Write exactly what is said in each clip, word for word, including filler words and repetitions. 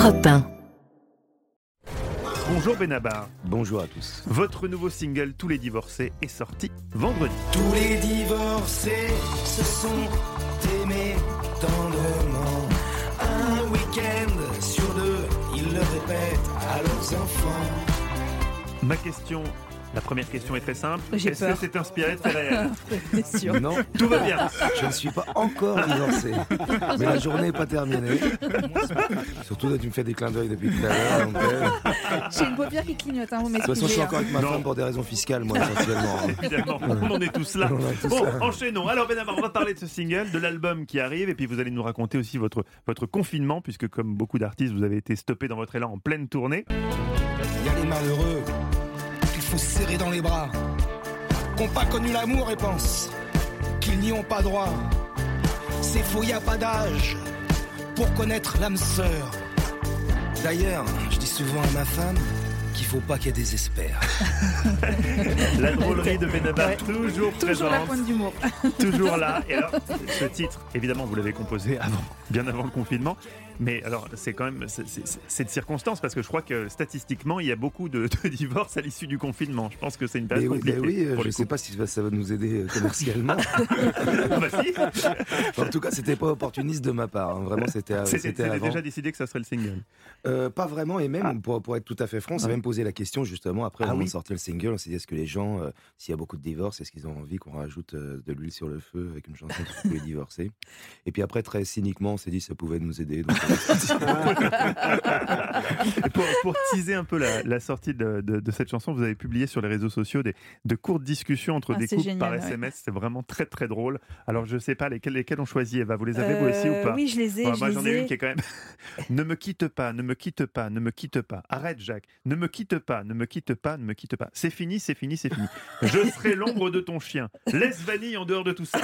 Europe un. Bonjour Benabar. Bonjour à tous. Votre nouveau single Tous les divorcés est sorti vendredi. Tous les divorcés se sont aimés tendrement. Un week-end sur deux, ils le répètent à leurs enfants. Ma question, la première question est très simple. J'ai Est-ce peur. que c'est inspiré de faits réels? T'es sûr? Non, Tout va bien. je ne suis pas encore divorcé. Mais la journée n'est pas terminée. Surtout là, tu me fais des clins d'œil depuis tout à l'heure. donc, euh, J'ai une paupière qui clignote, hein, vous De toute façon, je m'excusez. suis hein. encore avec ma Non. femme pour des raisons fiscales, moi, essentiellement. Évidemment, on en est tous là. On en est tous Bon, là. enchaînons. Alors Benabar, on va parler de ce single, de l'album qui arrive, et puis vous allez nous raconter aussi votre, votre confinement, puisque comme beaucoup d'artistes, vous avez été stoppé dans votre élan en pleine tournée. Il y a les malheureux qu'il faut serrer dans les bras, qui n'ont pas connu l'amour et pensent qu'ils n'y ont pas droit. C'est faux, il n'y a pas d'âge pour connaître l'âme sœur. D'ailleurs, je dis souvent à ma femme qu'il faut pas qu'elle désespère. La drôlerie de Benabar, Ouais. toujours Toujours la présente, pointe d'humour. toujours là. Et alors, ce titre, évidemment, vous l'avez composé avant, bien avant le confinement. Mais alors, c'est quand même, c'est, c'est, c'est de circonstance, parce que je crois que statistiquement, il y a beaucoup de, de divorces à l'issue du confinement. Je pense que c'est une Mais période oui, compliquée. mais oui, euh, pour je les ne sais couples. pas si ça va nous aider euh, commercialement. Ah bah si. En tout cas, c'était pas opportuniste de ma part. hein. Vraiment, c'était, C'était, c'était c'était avant. déjà décidé que ça serait le single. Euh, pas vraiment, et même, pour, pour être tout à fait franc, on s'est Ouais. même posé la question justement après Ah on oui. a sorti le single, on s'est dit est-ce que les gens, euh, s'il y a beaucoup de divorces, est-ce qu'ils ont envie qu'on rajoute euh, de l'huile sur le feu avec une chanson sur tous les divorcés? Et puis après, très cyniquement, on s'est dit ça pouvait nous aider. donc, Et pour, pour teaser un peu la, la sortie de, de, de cette chanson, vous avez publié sur les réseaux sociaux des, de courtes discussions entre Ah, des c'est couples génial, par ouais. S M S. C'est vraiment très très drôle. Alors je sais pas lesquels, lesquels on choisit. Eva, vous les avez vous aussi ou Euh, pas? Oui, je les ai. Ouais, je moi les j'en ai ai. une qui est quand même ne me quitte pas, ne me quitte pas, ne me quitte pas. Arrête Jacques, ne me quitte pas, ne me quitte pas, ne me quitte pas. C'est fini, c'est fini, c'est fini. Je serai l'ombre de ton chien. Laisse Vanille en dehors de tout ça.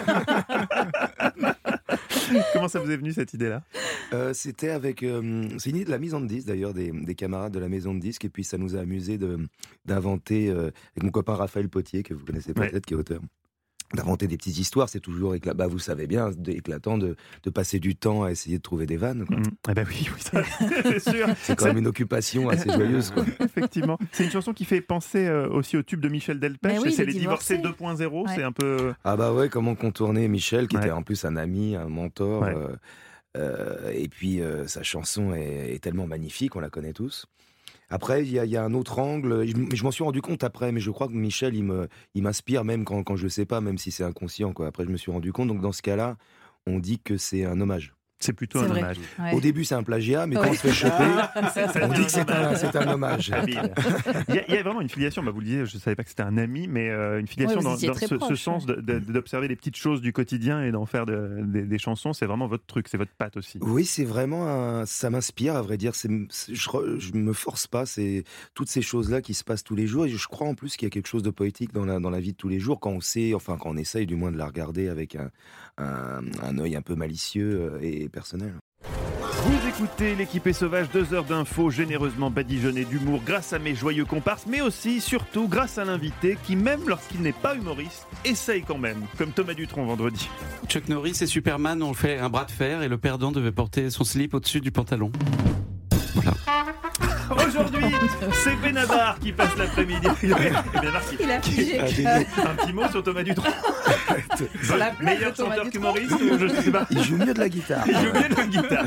Comment ça vous est venu cette idée-là? Euh, c'était avec, euh, c'est une idée de la maison de disques d'ailleurs, des, des camarades de la maison de disques, et puis ça nous a amusé de, d'inventer, euh, avec mon copain Raphaël Potier, que vous connaissez peut-être, Ouais. qui est auteur, d'inventer des petites histoires. C'est toujours, écla- bah, vous savez bien, éclatant de, de passer du temps à essayer de trouver des vannes. quoi. Mmh. Eh ben oui, oui, ça, c'est sûr. C'est quand même une occupation assez joyeuse. Quoi. Effectivement. C'est une chanson qui fait penser euh, aussi au tube de Michel Delpech. Mais oui, c'est Les les divorcés Divorcés. deux point zéro. Ouais. C'est un peu. Ah bah ouais, comment contourner Michel, qui Ouais. était en plus un ami, un mentor. Ouais. euh, euh, et puis euh, sa chanson est, est tellement magnifique, on la connaît tous. Après, il y, a- il y a un autre angle. Je, m- je m'en suis rendu compte après, mais je crois que Michel, il me, il m'inspire même quand, quand je le sais pas, même si c'est inconscient. Quoi. Après, je me suis rendu compte. Donc dans ce cas-là, on dit que c'est un hommage. C'est plutôt C'est un vrai. hommage. Ouais. Au début, c'est un plagiat, mais quand Ouais. on se fait choper, Ça on devient dit que c'est un, c'est un hommage. Habile. Il y, a, il y a vraiment une filiation, bah vous le disiez, je ne savais pas que c'était un ami, mais euh, une filiation Ouais, vous dans, étiez dans très ce, ce proches, sens de- de- d'observer les petites choses du quotidien et d'en faire de- des, des chansons. C'est vraiment votre truc, c'est votre patte aussi. Oui, c'est vraiment un... ça m'inspire, à vrai dire. C'est... c'est- Je, re- je me force pas. C'est toutes ces choses-là qui se passent tous les jours. Et je crois en plus qu'il y a quelque chose de poétique dans la, dans la vie de tous les jours quand on sait, enfin quand on essaye du moins de la regarder avec un, un, un œil un peu malicieux euh, et personnel. Vous écoutez l'équipée sauvage, deux heures d'infos généreusement badigeonnées d'humour grâce à mes joyeux comparses, mais aussi, surtout, grâce à l'invité qui, même lorsqu'il n'est pas humoriste, essaye quand même, comme Thomas Dutronc vendredi. Chuck Norris et Superman ont fait un bras de fer et le perdant devait porter son slip au-dessus du pantalon. Voilà. Aujourd'hui, c'est Benabar qui passe l'après-midi. Benabar qui- Il a qui- figé. Un petit mot sur Thomas Dutronc. Sur la blague Meilleur de Thomas chanteur Dutronc. qu'humoriste, ou je ne sais pas. Il joue mieux de la guitare. Il joue bien de guitare.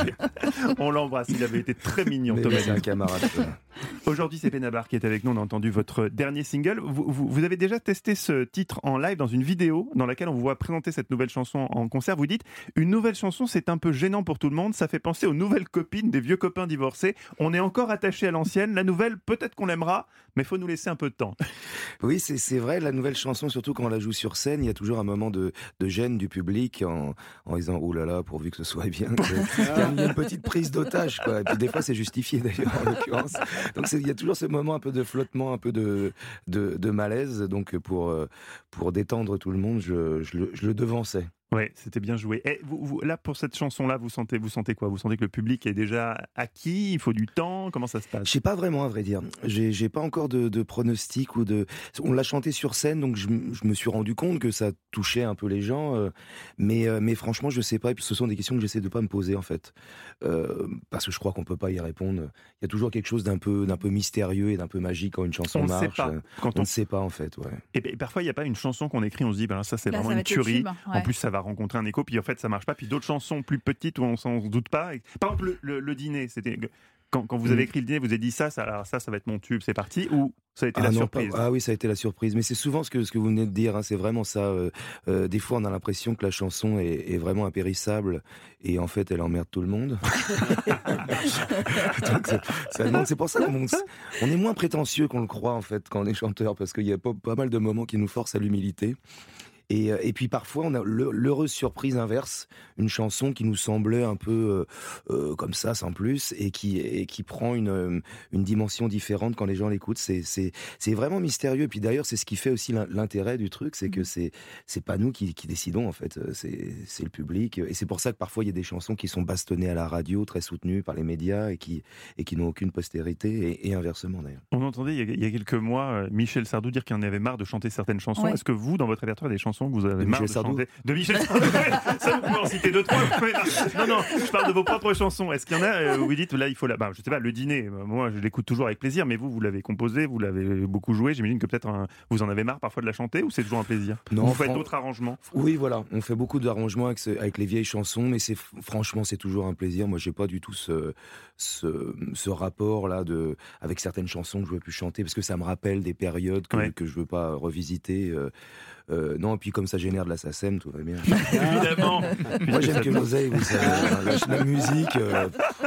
On l'embrasse, il avait été très mignon, Mais Thomas c'est un Dutronc. camarade. quoi. Aujourd'hui, c'est Benabar qui est avec nous. On a entendu votre dernier single. Vous, vous- vous avez déjà testé ce titre en live dans une vidéo dans laquelle on vous voit présenter cette nouvelle chanson en concert. Vous dites, une nouvelle chanson, c'est un peu gênant pour tout le monde. Ça fait penser aux nouvelles copines des vieux copains divorcés. On est encore attaché à l'ancienne. La nouvelle, peut-être qu'on l'aimera, mais il faut nous laisser un peu de temps. Oui, c'est, c'est vrai, la nouvelle chanson, surtout quand on la joue sur scène, il y a toujours un moment de, de gêne du public en, en disant « Oh là là, pourvu que ce soit bien ». Il y a une- une petite prise d'otage, quoi. Et puis des fois, c'est justifié d'ailleurs, en l'occurrence. Donc c'est- il y a toujours ce moment un peu de flottement, un peu de, de, de malaise. Donc pour, euh, pour détendre tout le monde, je, je, le, je le devançais. Ouais, c'était bien joué. Et vous, vous, là, pour cette chanson-là, vous sentez, vous sentez quoi ? Vous sentez que le public est déjà acquis ? Il faut du temps ? Comment ça se passe ? Je sais pas vraiment, à vrai dire. J'ai, j'ai pas encore de, de pronostic ou de. On l'a chanté sur scène, donc je, je me suis rendu compte que ça touchait un peu les gens. Euh, mais, euh, mais franchement, je sais pas. Et puis, ce sont des questions que j'essaie de pas me poser, en fait, euh, parce que je crois qu'on peut pas y répondre. Il y a toujours quelque chose d'un peu, d'un peu mystérieux et d'un peu magique quand une chanson on marche. Sait pas. Quand on on ne sait pas, en fait. Ouais. Et, et parfois, il y a pas une chanson qu'on écrit, on se dit, ben ça, c'est Là, vraiment ça va une être le tuerie. tube, ouais. En plus, ça va rencontrer un écho. Puis en fait, ça marche pas. Puis d'autres chansons plus petites où on s'en doute pas. Par exemple, le, le, le dîner, c'était quand, quand vous avez écrit le dîner, vous avez dit ça, ça, alors ça, ça va être mon tube, c'est parti. Ou ça a été ah la non, surprise. Pas, ah oui, ça a été la surprise. Mais c'est souvent ce que ce que vous venez de dire. Hein, c'est vraiment ça. Euh, euh, des fois, on a l'impression que la chanson est, est vraiment impérissable, et en fait, elle emmerde tout le monde. Donc, ça, ça demande, c'est pour ça qu'on on est moins prétentieux qu'on le croit en fait quand on est chanteur, parce qu'il y a pas, pas mal de moments qui nous forcent à l'humilité. Et, et puis parfois, on a l'heureuse surprise inverse, une chanson qui nous semblait un peu euh, euh, comme ça, sans plus, et qui, et qui prend une, une dimension différente quand les gens l'écoutent. C'est, c'est, c'est vraiment mystérieux. Et puis d'ailleurs, c'est ce qui fait aussi l'intérêt du truc, c'est que c'est, c'est pas nous qui, qui décidons, en fait. C'est, c'est le public. Et c'est pour ça que parfois, il y a des chansons qui sont bastonnées à la radio, très soutenues par les médias, et qui, et qui n'ont aucune postérité, et, et inversement d'ailleurs. On entendait il y, a, il y a quelques mois Michel Sardou dire qu'il en avait marre de chanter certaines chansons. Ouais. Est-ce que vous, dans votre répertoire, il y a des chansons que vous avez de marre Michel de Sardou. chanter de Michel Sardou? Ça, vous pouvez en citer deux, trois. Non, non, je parle de vos propres chansons. Est-ce qu'il y en a où vous dites, là, il faut la... Bah, je sais pas, le dîner, moi, je l'écoute toujours avec plaisir, mais vous, vous l'avez composé, vous l'avez beaucoup joué. J'imagine que peut-être un... vous en avez marre parfois de la chanter, ou c'est toujours un plaisir? Non, vous faites fran... d'autres arrangements? Oui, voilà, on fait beaucoup d'arrangements avec, ce... avec les vieilles chansons, mais c'est franchement, c'est toujours un plaisir. Moi, j'ai pas du tout ce, ce... ce rapport-là de... avec certaines chansons que je veux plus chanter, parce que ça me rappelle des périodes que, ouais. que je veux pas revisiter. Euh... Euh, non, et puis comme ça génère de la S A C E M, tout va bien. Évidemment. Moi, j'aime que l'oseille, vous savez, la, la musique. Euh...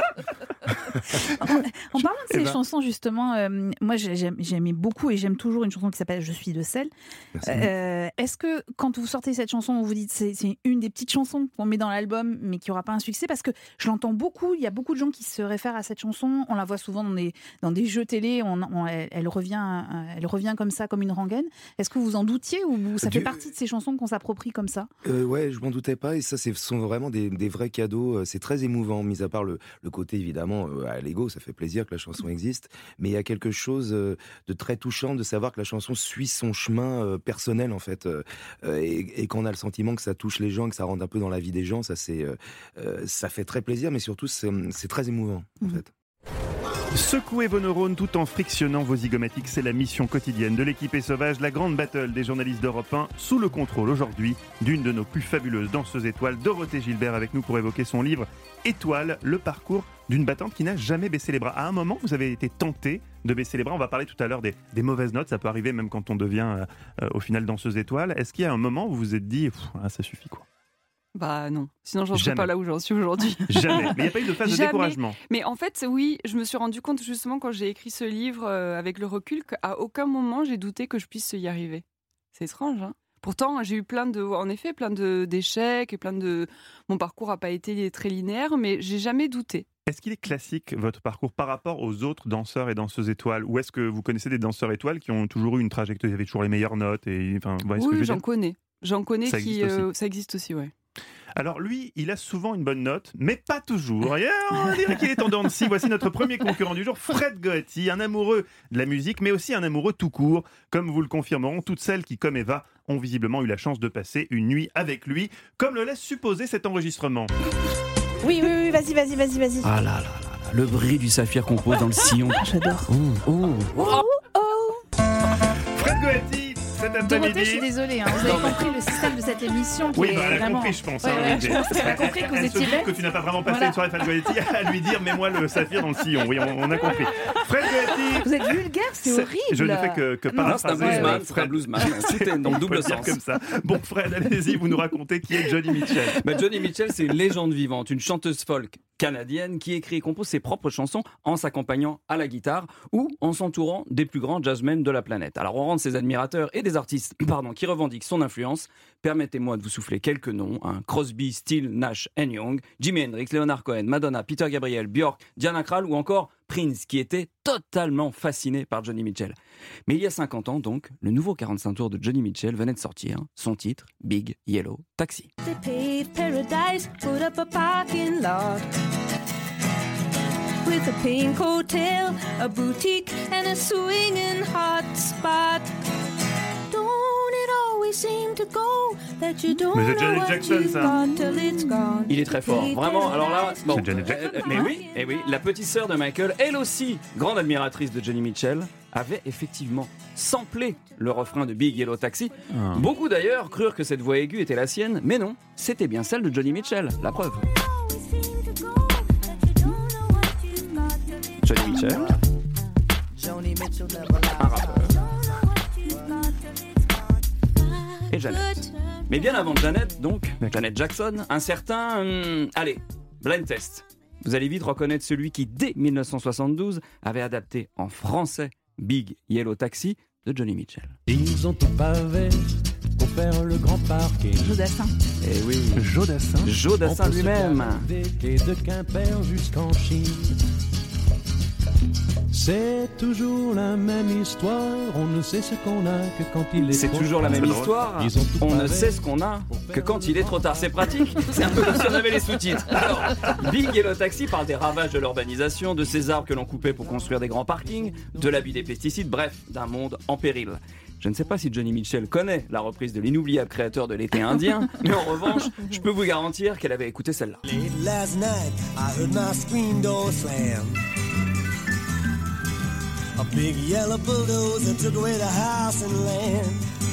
En parlant de ces eh ben... chansons, justement, euh, moi j'aimais beaucoup et j'aime toujours une chanson qui s'appelle Je suis de sel. Euh, est-ce que quand vous sortez cette chanson, vous vous dites c'est, c'est une des petites chansons qu'on met dans l'album mais qui n'aura pas un succès? Parce que je l'entends beaucoup, il y a beaucoup de gens qui se réfèrent à cette chanson, on la voit souvent dans des, dans des jeux télé, on, on, elle, elle, revient, elle revient comme ça, comme une rengaine. Est-ce que vous en doutiez ou ça fait du... partie de ces chansons qu'on s'approprie comme ça? euh, Ouais, je m'en doutais pas, et ça, ce sont vraiment des, des vrais cadeaux. C'est très émouvant, mis à part le, le côté évidemment euh, à l'ego, ça fait plaisir que la chanson existe, mais il y a quelque chose euh, de très touchant de savoir que la chanson suit son chemin euh, personnel en fait, euh, et, et qu'on a le sentiment que ça touche les gens, que ça rentre un peu dans la vie des gens, ça, c'est, euh, ça fait très plaisir, mais surtout c'est, c'est très émouvant en fait. Secouez vos neurones tout en frictionnant vos zygomatiques, c'est la mission quotidienne de l'équipe Sauvage, la grande battle des journalistes d'Europe un, sous le contrôle aujourd'hui d'une de nos plus fabuleuses danseuses étoiles, Dorothée Gilbert, avec nous pour évoquer son livre Étoile, le parcours d'une battante qui n'a jamais baissé les bras. À un moment, vous avez été tentée de baisser les bras. On va parler tout à l'heure des, des mauvaises notes, ça peut arriver même quand on devient euh, au final danseuse étoile. Est-ce qu'il y a un moment où vous vous êtes dit ah, ça suffit quoi? Bah non, sinon j'en serais pas là où j'en suis aujourd'hui. Jamais, mais il n'y a pas eu de phase de découragement. Mais en fait, oui, je me suis rendu compte justement quand j'ai écrit ce livre euh, avec le recul qu'à aucun moment j'ai douté que je puisse y arriver. C'est étrange, hein. Pourtant, j'ai eu plein de, en effet, plein de, d'échecs et plein de... Mon parcours n'a pas été très linéaire, mais j'ai jamais douté. Est-ce qu'il est classique, votre parcours, par rapport aux autres danseurs et danseuses étoiles? Ou est-ce que vous connaissez des danseurs étoiles qui ont toujours eu une trajectoire, ils avaient toujours les meilleures notes et, enfin, oui, ce que je j'en dire connais. J'en connais ça qui... Existe euh, ça existe aussi, ouais. Alors lui, il a souvent une bonne note, mais pas toujours. Et on dirait qu'il est en dents de scie. Voici notre premier concurrent du jour, Fred Goetti, un amoureux de la musique, mais aussi un amoureux tout court. Comme vous le confirmeront, toutes celles qui, comme Eva, ont visiblement eu la chance de passer une nuit avec lui, comme le laisse supposer cet enregistrement. Oui, oui, oui, vas-y, vas-y, vas-y, vas-y. Ah là là là là, le bris du saphir qu'on pose dans le sillon. J'adore. Oh, oh. Oh, oh. Fred Goetti, cet après-midi. Dorothée, je suis désolée, hein, vous avez compris le système de cette émission qui oui, est bah, elle a vraiment... compris, je pense. Ouais, hein, ouais, je pense qu'elle a compris que vous elle étiez se doute bête. que tu n'as pas vraiment passé Voilà. une soirée Fred Goetti à lui dire mets-moi le saphir dans le sillon. Oui, on, on a compris. Fred Goetti. Vous êtes vulgaire, c'est, c'est horrible. Je ne fais que, que non, c'est un bluesman, ouais, c'est un bluesman. C'était dans le double sens. Comme ça. Bon, Fred, allez-y, vous nous racontez qui est Joni Mitchell. Bah, Joni Mitchell, c'est une légende vivante, une chanteuse folk canadienne qui écrit et compose ses propres chansons en s'accompagnant à la guitare ou en s'entourant des plus grands jazzmen de la planète. Alors, on rend ses admirateurs et des artistes pardon, qui revendiquent son influence. Permettez-moi de vous souffler quelques noms. Hein. Crosby, Steele, Nash and Young, Jimi Hendrix, Leonard Cohen, Madonna, Peter Gabriel, Björk, Diana Krall ou encore Prince, qui était totalement fasciné par Johnny Mitchell. Mais il y a cinquante ans, donc, le nouveau quarante-cinq tours de Johnny Mitchell venait de sortir, son titre, Big Yellow Taxi. They paved paradise, put up a parking lot with a pink hotel, a boutique and a swinging hot spot. Don't it always seem to go that you don't Mais c'est know Janet what Jackson, you've ça. got till it's gone. Il est très fort, vraiment. Alors là, bon, C'est Janet Jackson. euh, mais oui, et oui, la petite sœur de Michael, elle aussi, grande admiratrice de Johnny Mitchell, avait effectivement samplé le refrain de Big Yellow Taxi. Ah. Beaucoup d'ailleurs crurent que cette voix aiguë était la sienne, mais non, c'était bien celle de Johnny Mitchell, la preuve. Johnny Mitchell, un rappeur, et Janet. Mais bien avant Janet, donc, Janet Jackson, un certain... hum, allez, blind test. Vous allez vite reconnaître celui qui, dès dix-neuf cent soixante-douze, avait adapté en français Big Yellow Taxi de Johnny Mitchell. Ils ont tout pavé pour faire le grand parking. Jodassin. Eh oui, Jodassin. Joe Dassin On peut se lui-même. balader Quai de Quimper jusqu'en Chine. C'est toujours la même histoire, on ne sait ce qu'on a que quand il est C'est trop toujours la même tard. histoire. Ils ont tout On ne pavé. sait ce qu'on a que quand il est trop tard. C'est pratique. C'est un peu comme si on avait les sous-titres. Alors, Big Yellow Taxi parle des ravages de l'urbanisation, de ces arbres que l'on coupait pour construire des grands parkings, de l'abus des pesticides, bref, d'un monde en péril. Je ne sais pas si Johnny Mitchell connaît la reprise de l'inoubliable créateur de l'été indien, mais en revanche, je peux vous garantir qu'elle avait écouté celle-là. Late last night, I heard my screen door slam. A big yellow bulldozer took away the house and land.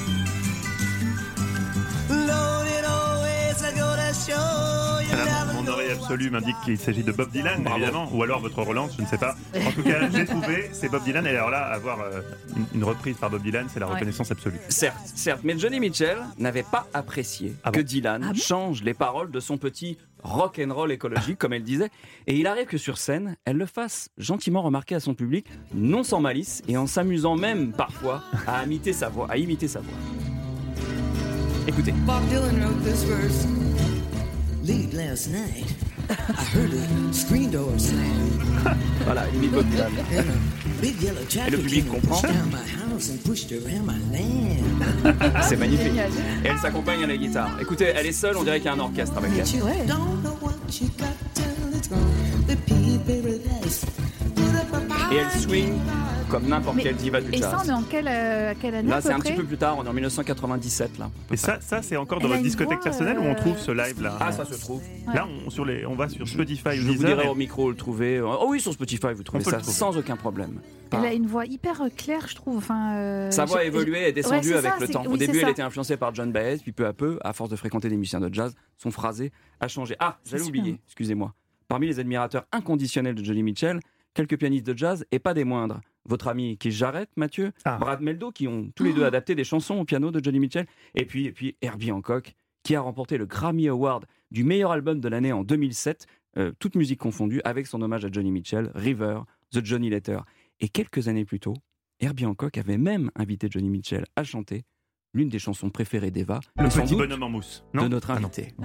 Loaded always, I go to show you Voilà, never mon know oreille absolue m'indique qu'il s'agit de Bob Dylan, Bravo. évidemment, ou alors votre relance, je ne sais pas. En tout cas, j'ai trouvé, c'est Bob Dylan, et alors là, avoir euh, une, une reprise par Bob Dylan, c'est la Ouais. reconnaissance absolue. Certes, certes, mais Johnny Mitchell n'avait pas apprécié Ah que bon Dylan Ah bon change les paroles de son petit rock'n'roll écologique, comme elle disait, et il arrive que sur scène, elle le fasse gentiment remarquer à son public, non sans malice, et en s'amusant même parfois à imiter sa voix, à imiter sa voix. Écoutez. Bob Dylan wrote this verse. Late last night, I heard a screen door slam. Voilà, il imite Bob Dylan. And a big yellow Et le public comprend. pushed down my house and pushed around my land. C'est magnifique. Génial. Et elle s'accompagne à la guitare. Écoutez, elle est seule, on dirait qu'il y a un orchestre avec elle. You Ouais. don't know what you got till it's gone. The pea paradise. Put up a Et elle swing comme n'importe Mais- quelle diva du Et ça, jazz. on est en quelle, euh, quelle année à Là, peu c'est un près petit peu plus tard, on est en dix-neuf cent quatre-vingt-dix-sept là. Et ça, ça c'est encore dans Elle a votre une discothèque voix, personnelle où on euh, trouve ce live là. Ah, ça se trouve. Là, on, sur les, on va sur Spotify ou Je vous Deezer, dirai et- au micro le trouver. Oh oui, sur Spotify, vous trouvez peut ça le trouver. sans aucun problème. Elle a une voix hyper euh, claire, je trouve. Enfin, euh, Sa voix a j'ai- évolué, est descendue Ouais, c'est avec ça, le c'est- temps. Au oui, début, c'est elle ça. était influencée par John Baez, puis peu à peu, à force de fréquenter des musiciens de jazz, son phrasé a changé. Ah, j'allais C'est oublier, sûr. excusez-moi. Parmi les admirateurs inconditionnels de Johnny Mitchell, quelques pianistes de jazz et pas des moindres. Votre ami Keith Jarrett, Mathieu, Ah. Brad Meldo, qui ont tous les deux adapté des chansons au piano de Johnny Mitchell, et puis, et puis Herbie Hancock, qui a remporté le Grammy Award du meilleur album de l'année en deux mille sept, euh, toute musique confondue, avec son hommage à Johnny Mitchell, River, The Johnny Letter. Et quelques années plus tôt, Herbie Hancock avait même invité Johnny Mitchell à chanter l'une des chansons préférées d'Eva, le et sans petit doute bonhomme en mousse. Non de notre Ah non. invité,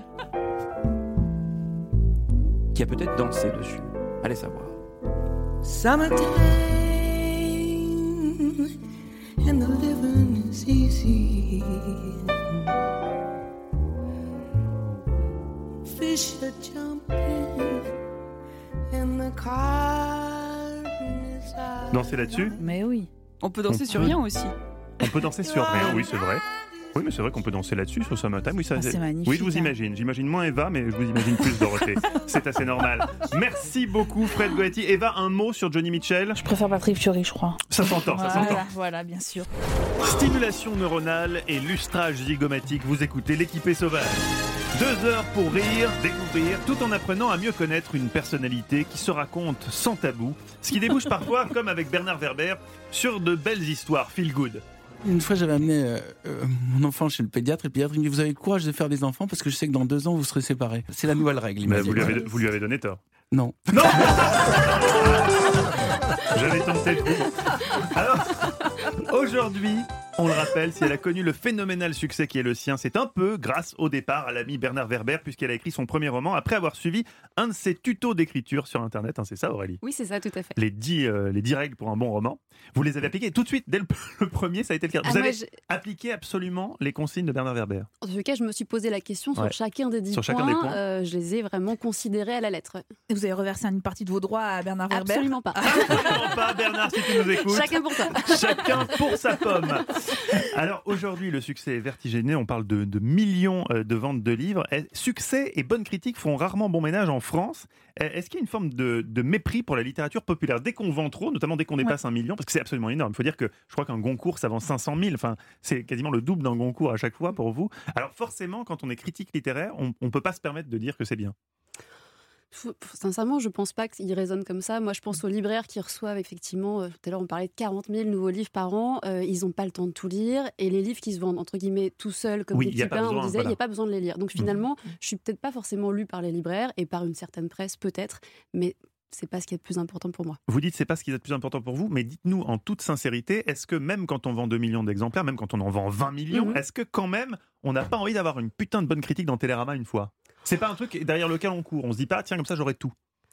qui a peut-être dansé dessus. Allez savoir. Summertime and the living is easy. Fish are jumping and the cotton is out. Danser là-dessus, Mais oui. On peut danser On sur peut. rien aussi. on peut danser sur rien, oui, c'est vrai. Oui, mais c'est vrai qu'on peut danser là-dessus sur Summertime. Oui, ça, Ah, c'est magnifique, oui, je vous hein. imagine. J'imagine moins Eva, mais je vous imagine plus Dorothée. C'est assez normal. Merci beaucoup, Fred Goetti. Eva, un mot sur Johnny Mitchell. Je préfère Patrick Fiori, je crois. Ça s'entend, ça s'entend. Voilà, voilà, bien sûr. Stimulation neuronale et lustrage zygomatique. Vous écoutez l'équipé sauvage. Deux heures pour rire, découvrir, tout en apprenant à mieux connaître une personnalité qui se raconte sans tabou. Ce qui débouche parfois, comme avec Bernard Werber, sur de belles histoires feel good. Une fois, j'avais amené euh, euh, mon enfant chez le pédiatre, et le pédiatre il me dit: vous avez le courage de faire des enfants parce que je sais que dans deux ans vous serez séparés. C'est la nouvelle règle. Il m'a Mais dit. vous, lui avez, vous lui avez donné tort. Non. Non. J'avais tenté le coup. Alors, aujourd'hui, On le rappelle, si elle a connu le phénoménal succès qui est le sien, c'est un peu grâce au départ à l'ami Bernard Werber, puisqu'elle a écrit son premier roman après avoir suivi un de ses tutos d'écriture sur Internet. Hein, c'est ça, Aurélie? Oui, c'est ça, tout à fait. Les dix, euh, les dix règles pour un bon roman. Vous les avez appliquées tout de suite, dès le, le premier, ça a été le cas. Vous Ah, avez moi, je- appliqué absolument les consignes de Bernard Werber. En tout cas, je me suis posé la question sur Ouais. chacun des dix Sur points. chacun des points. Euh, je les ai vraiment considérés à la lettre. Et vous avez reversé une partie de vos droits à Bernard Werber? Absolument pas. Absolument pas, Bernard, si tu nous écoutes. Chacun pour ça. Chacun pour sa pomme. Alors aujourd'hui, le succès est vertigineux. On parle de, de millions euh, de ventes de livres. Eh, Succès et bonnes critiques font rarement bon ménage en France. Eh, Est-ce qu'il y a une forme de, de mépris pour la littérature populaire dès qu'on vend trop, notamment dès qu'on dépasse un million? Parce que c'est absolument énorme. Il faut dire que je crois qu'un Goncourt, ça vend cinq cent mille. Enfin, c'est quasiment le double d'un Goncourt à chaque fois pour vous. Alors forcément, quand on est critique littéraire, on ne peut pas se permettre de dire que c'est bien. Faut- Sincèrement, je pense pas qu'ils résonnent comme ça. Moi, je pense aux libraires qui reçoivent effectivement, euh, tout à l'heure on parlait de quarante mille nouveaux livres par an, euh, ils n'ont pas le temps de tout lire, et les livres qui se vendent entre guillemets tout seuls, comme Oui, des y a petits pas pains, besoin, on disait, il voilà. n'y a pas besoin de les lire. Donc finalement, je suis peut-être pas forcément lue par les libraires, et par une certaine presse peut-être, mais c'est pas ce qui est le plus important pour moi. Vous dites c'est pas ce qui est le plus important pour vous, mais dites-nous en toute sincérité, est-ce que même quand on vend deux millions d'exemplaires, même quand on en vend vingt millions, Mhm. est-ce que quand même on n'a pas envie d'avoir une putain de bonne critique dans Télérama une fois? C'est pas un truc derrière lequel on court, on se dit pas tiens comme ça j'aurai tout.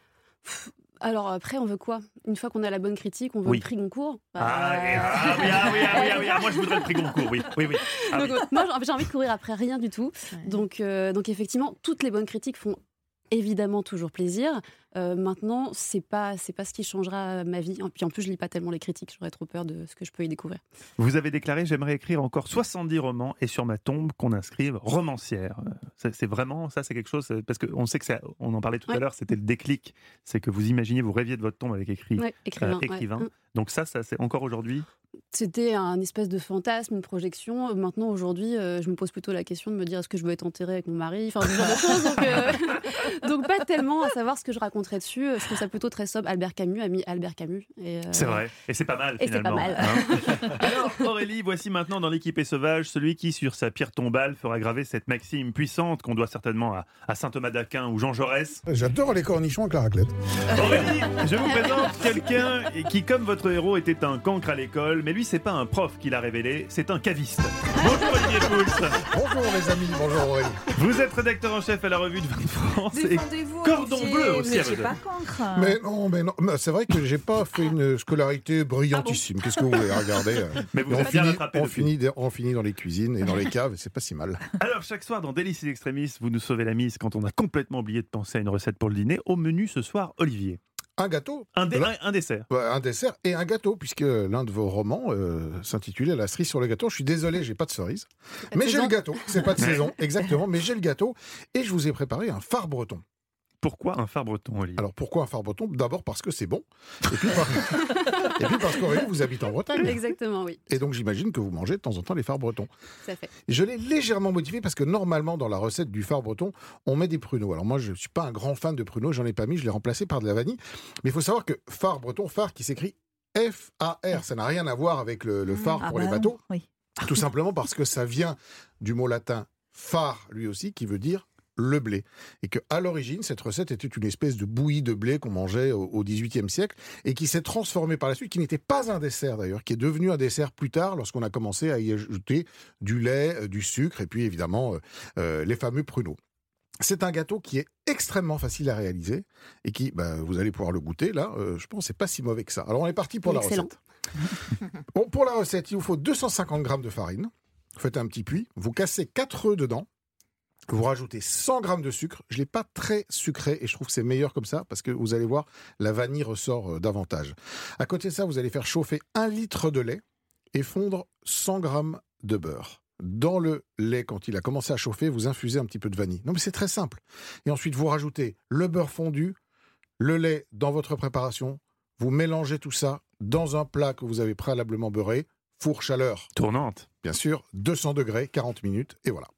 Alors après, on veut quoi? Une fois qu'on a la bonne critique, on veut Oui. le prix Goncourt. Ah, Bah, et- ah oui, ah oui, ah oui, ah oui, ah, moi je voudrais le prix Goncourt, oui, oui, oui. Ah oui. Donc, euh, moi, j'ai- j'ai envie de courir après rien du tout. Donc, euh, donc effectivement, toutes les bonnes critiques font évidemment toujours plaisir. Euh, maintenant, c'est pas c'est pas ce qui changera ma vie. Et puis en plus, je lis pas tellement les critiques. J'aurais trop peur de ce que je peux y découvrir. Vous avez déclaré j'aimerais écrire encore soixante-dix romans et sur ma tombe qu'on inscrive romancière. Euh, C'est c'est vraiment ça, c'est quelque chose euh, parce qu'on sait que ça, on en parlait tout à Ouais. l'heure, c'était le déclic, c'est que vous imaginiez, vous rêviez de votre tombe avec écrit, Ouais, écrivain, ouais. écrivain. Mm. Donc ça, ça c'est encore aujourd'hui. C'était un espèce de fantasme, une projection. Euh, Maintenant, aujourd'hui, euh, je me pose plutôt la question de me dire est-ce que je veux être enterrée avec mon mari, enfin, ce genre de choses. Donc, euh, donc pas tellement à savoir ce que je raconterais dessus. Je trouve ça plutôt très sobre. Albert Camus a mis Albert Camus. Et, euh, C'est vrai, et c'est pas mal Et c'est pas finalement. mal. hein. Alors Aurélie, voici maintenant dans l'équipe est sauvage celui qui sur sa pierre tombale fera graver cette maxime puissante qu'on doit certainement à, à saint Thomas d'Aquin ou Jean Jaurès. J'adore les cornichons avec la raclette. Aurélie, je vous présente quelqu'un qui, comme votre héros, était un cancre à l'école, mais lui, c'est pas un prof qui l'a révélé, c'est un caviste. Bonjour Olivier Pouls. Bonjour les amis, bonjour Aurélie. Vous êtes rédacteur en chef à la revue de Vin de France et Défendez-vous, cordon Olivier, bleu aussi vous à n'étiez Redon. pas cancre. Mais non, mais non, mais c'est vrai que j'ai pas fait une scolarité brillantissime. Qu'est-ce que vous voulez regarder euh, Mais vous et on êtes bien finit, rattrapé on depuis. finit, de- on finit dans les cuisines et dans les caves, et c'est pas si mal. Alors, chaque soir, dans Délices Extremis, vous nous sauvez la mise quand on a complètement oublié de penser à une recette pour le dîner. Au menu ce soir, Olivier. Un gâteau, Un, dé- Là- un- un dessert. ouais, un dessert et un gâteau, puisque l'un de vos romans euh, s'intitulait La cerise sur le gâteau. Je suis désolé, j'ai pas de cerise, pas de mais j'ai saison. le gâteau. C'est pas de saison, exactement, mais j'ai le gâteau et je vous ai préparé un phare breton. Pourquoi un phare breton, Olivier? Alors pourquoi un phare breton? D'abord parce que c'est bon, et puis, par... et puis parce qu'Aurélie, vous habitez en Bretagne. Exactement, oui. Et donc j'imagine que vous mangez de temps en temps les phares bretons. Ça fait. Je l'ai légèrement modifié parce que normalement dans la recette du phare breton, on met des pruneaux. Alors moi je ne suis pas un grand fan de pruneaux, j'en ai pas mis, je l'ai remplacé par de la vanille. Mais il faut savoir que phare breton, phare qui s'écrit F A R, ça n'a rien à voir avec le, le phare Ah pour bah les non, bateaux. oui. Tout simplement parce que ça vient du mot latin phare lui aussi qui veut dire le blé. Et qu'à l'origine, cette recette était une espèce de bouillie de blé qu'on mangeait au au dix-huitième siècle et qui s'est transformée par la suite, qui n'était pas un dessert d'ailleurs, qui est devenu un dessert plus tard lorsqu'on a commencé à y ajouter du lait, euh, du sucre et puis évidemment euh, euh, les fameux pruneaux. C'est un gâteau qui est extrêmement facile à réaliser et qui, bah, vous allez pouvoir le goûter là, euh, je pense que c'est pas si mauvais que ça. Alors on est parti pour la Excellent. recette. Bon, pour la recette, il vous faut deux cent cinquante grammes de farine. Vous faites un petit puits, vous cassez quatre œufs dedans. Vous rajoutez cent grammes de sucre. Je ne l'ai pas très sucré et je trouve que c'est meilleur comme ça parce que vous allez voir, la vanille ressort euh, davantage. À côté de ça, vous allez faire chauffer un litre de lait et fondre cent grammes de beurre. Dans le lait, quand il a commencé à chauffer, vous infusez un petit peu de vanille. Non mais c'est très simple. Et ensuite, vous rajoutez le beurre fondu, le lait dans votre préparation. Vous mélangez tout ça dans un plat que vous avez préalablement beurré. Four chaleur, Tournante. bien sûr, deux cents degrés, quarante minutes et voilà.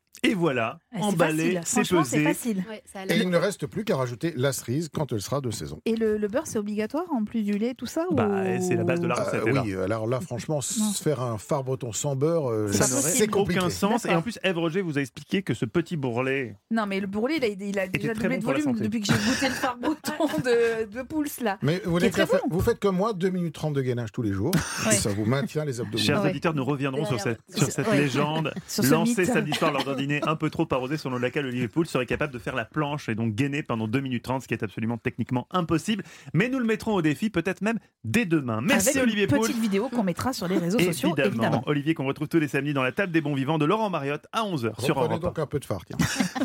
Et voilà, Ouais, c'est emballé, facile. c'est Franchement, c'est pesé. facile. Ouais, ça a Et l'air- il ne reste plus qu'à rajouter la cerise quand elle sera de saison. Et le, le beurre, c'est obligatoire en plus du lait, tout ça Bah, ou- c'est la base de la recette. Euh, Eva. oui, alors là, franchement, se faire un phare breton sans beurre, euh, Ça C'est pas n'aurait c'est compliqué. aucun sens. Et D'accord. en plus, Ève Roger vous a expliqué que ce petit bourrelet. Non, mais le bourrelet, il a, il a déjà très doublé bon de pour la volume santé. depuis que j'ai goûté le phare breton de, de Pouls, là. Mais vous, Qui est n'êtes très qu'à faire- bon. vous faites comme moi, deux minutes trente de gainage tous les jours. Ouais. Ça vous maintient les abdominaux. Chers Ouais. auditeurs, nous reviendrons sur cette, sur cette Ouais. légende Sur ce lancée mythe. samedi soir lors d'un dîner un peu trop arrosé selon laquelle Olivier Pouls serait capable de faire la planche et donc gainer pendant deux minutes trente, ce qui est absolument techniquement impossible. Mais nous le mettrons au défi, peut-être même dès demain. Merci Avec Olivier une Pouls. petite vidéo qu'on mettra sur les réseaux sociaux, Évidemment. évidemment. Olivier qu'on retrouve tous les samedis dans la table des bons vivants de Laurent Mariotte à onze heures sur Reprenez Europe un. donc un peu de phare, tiens.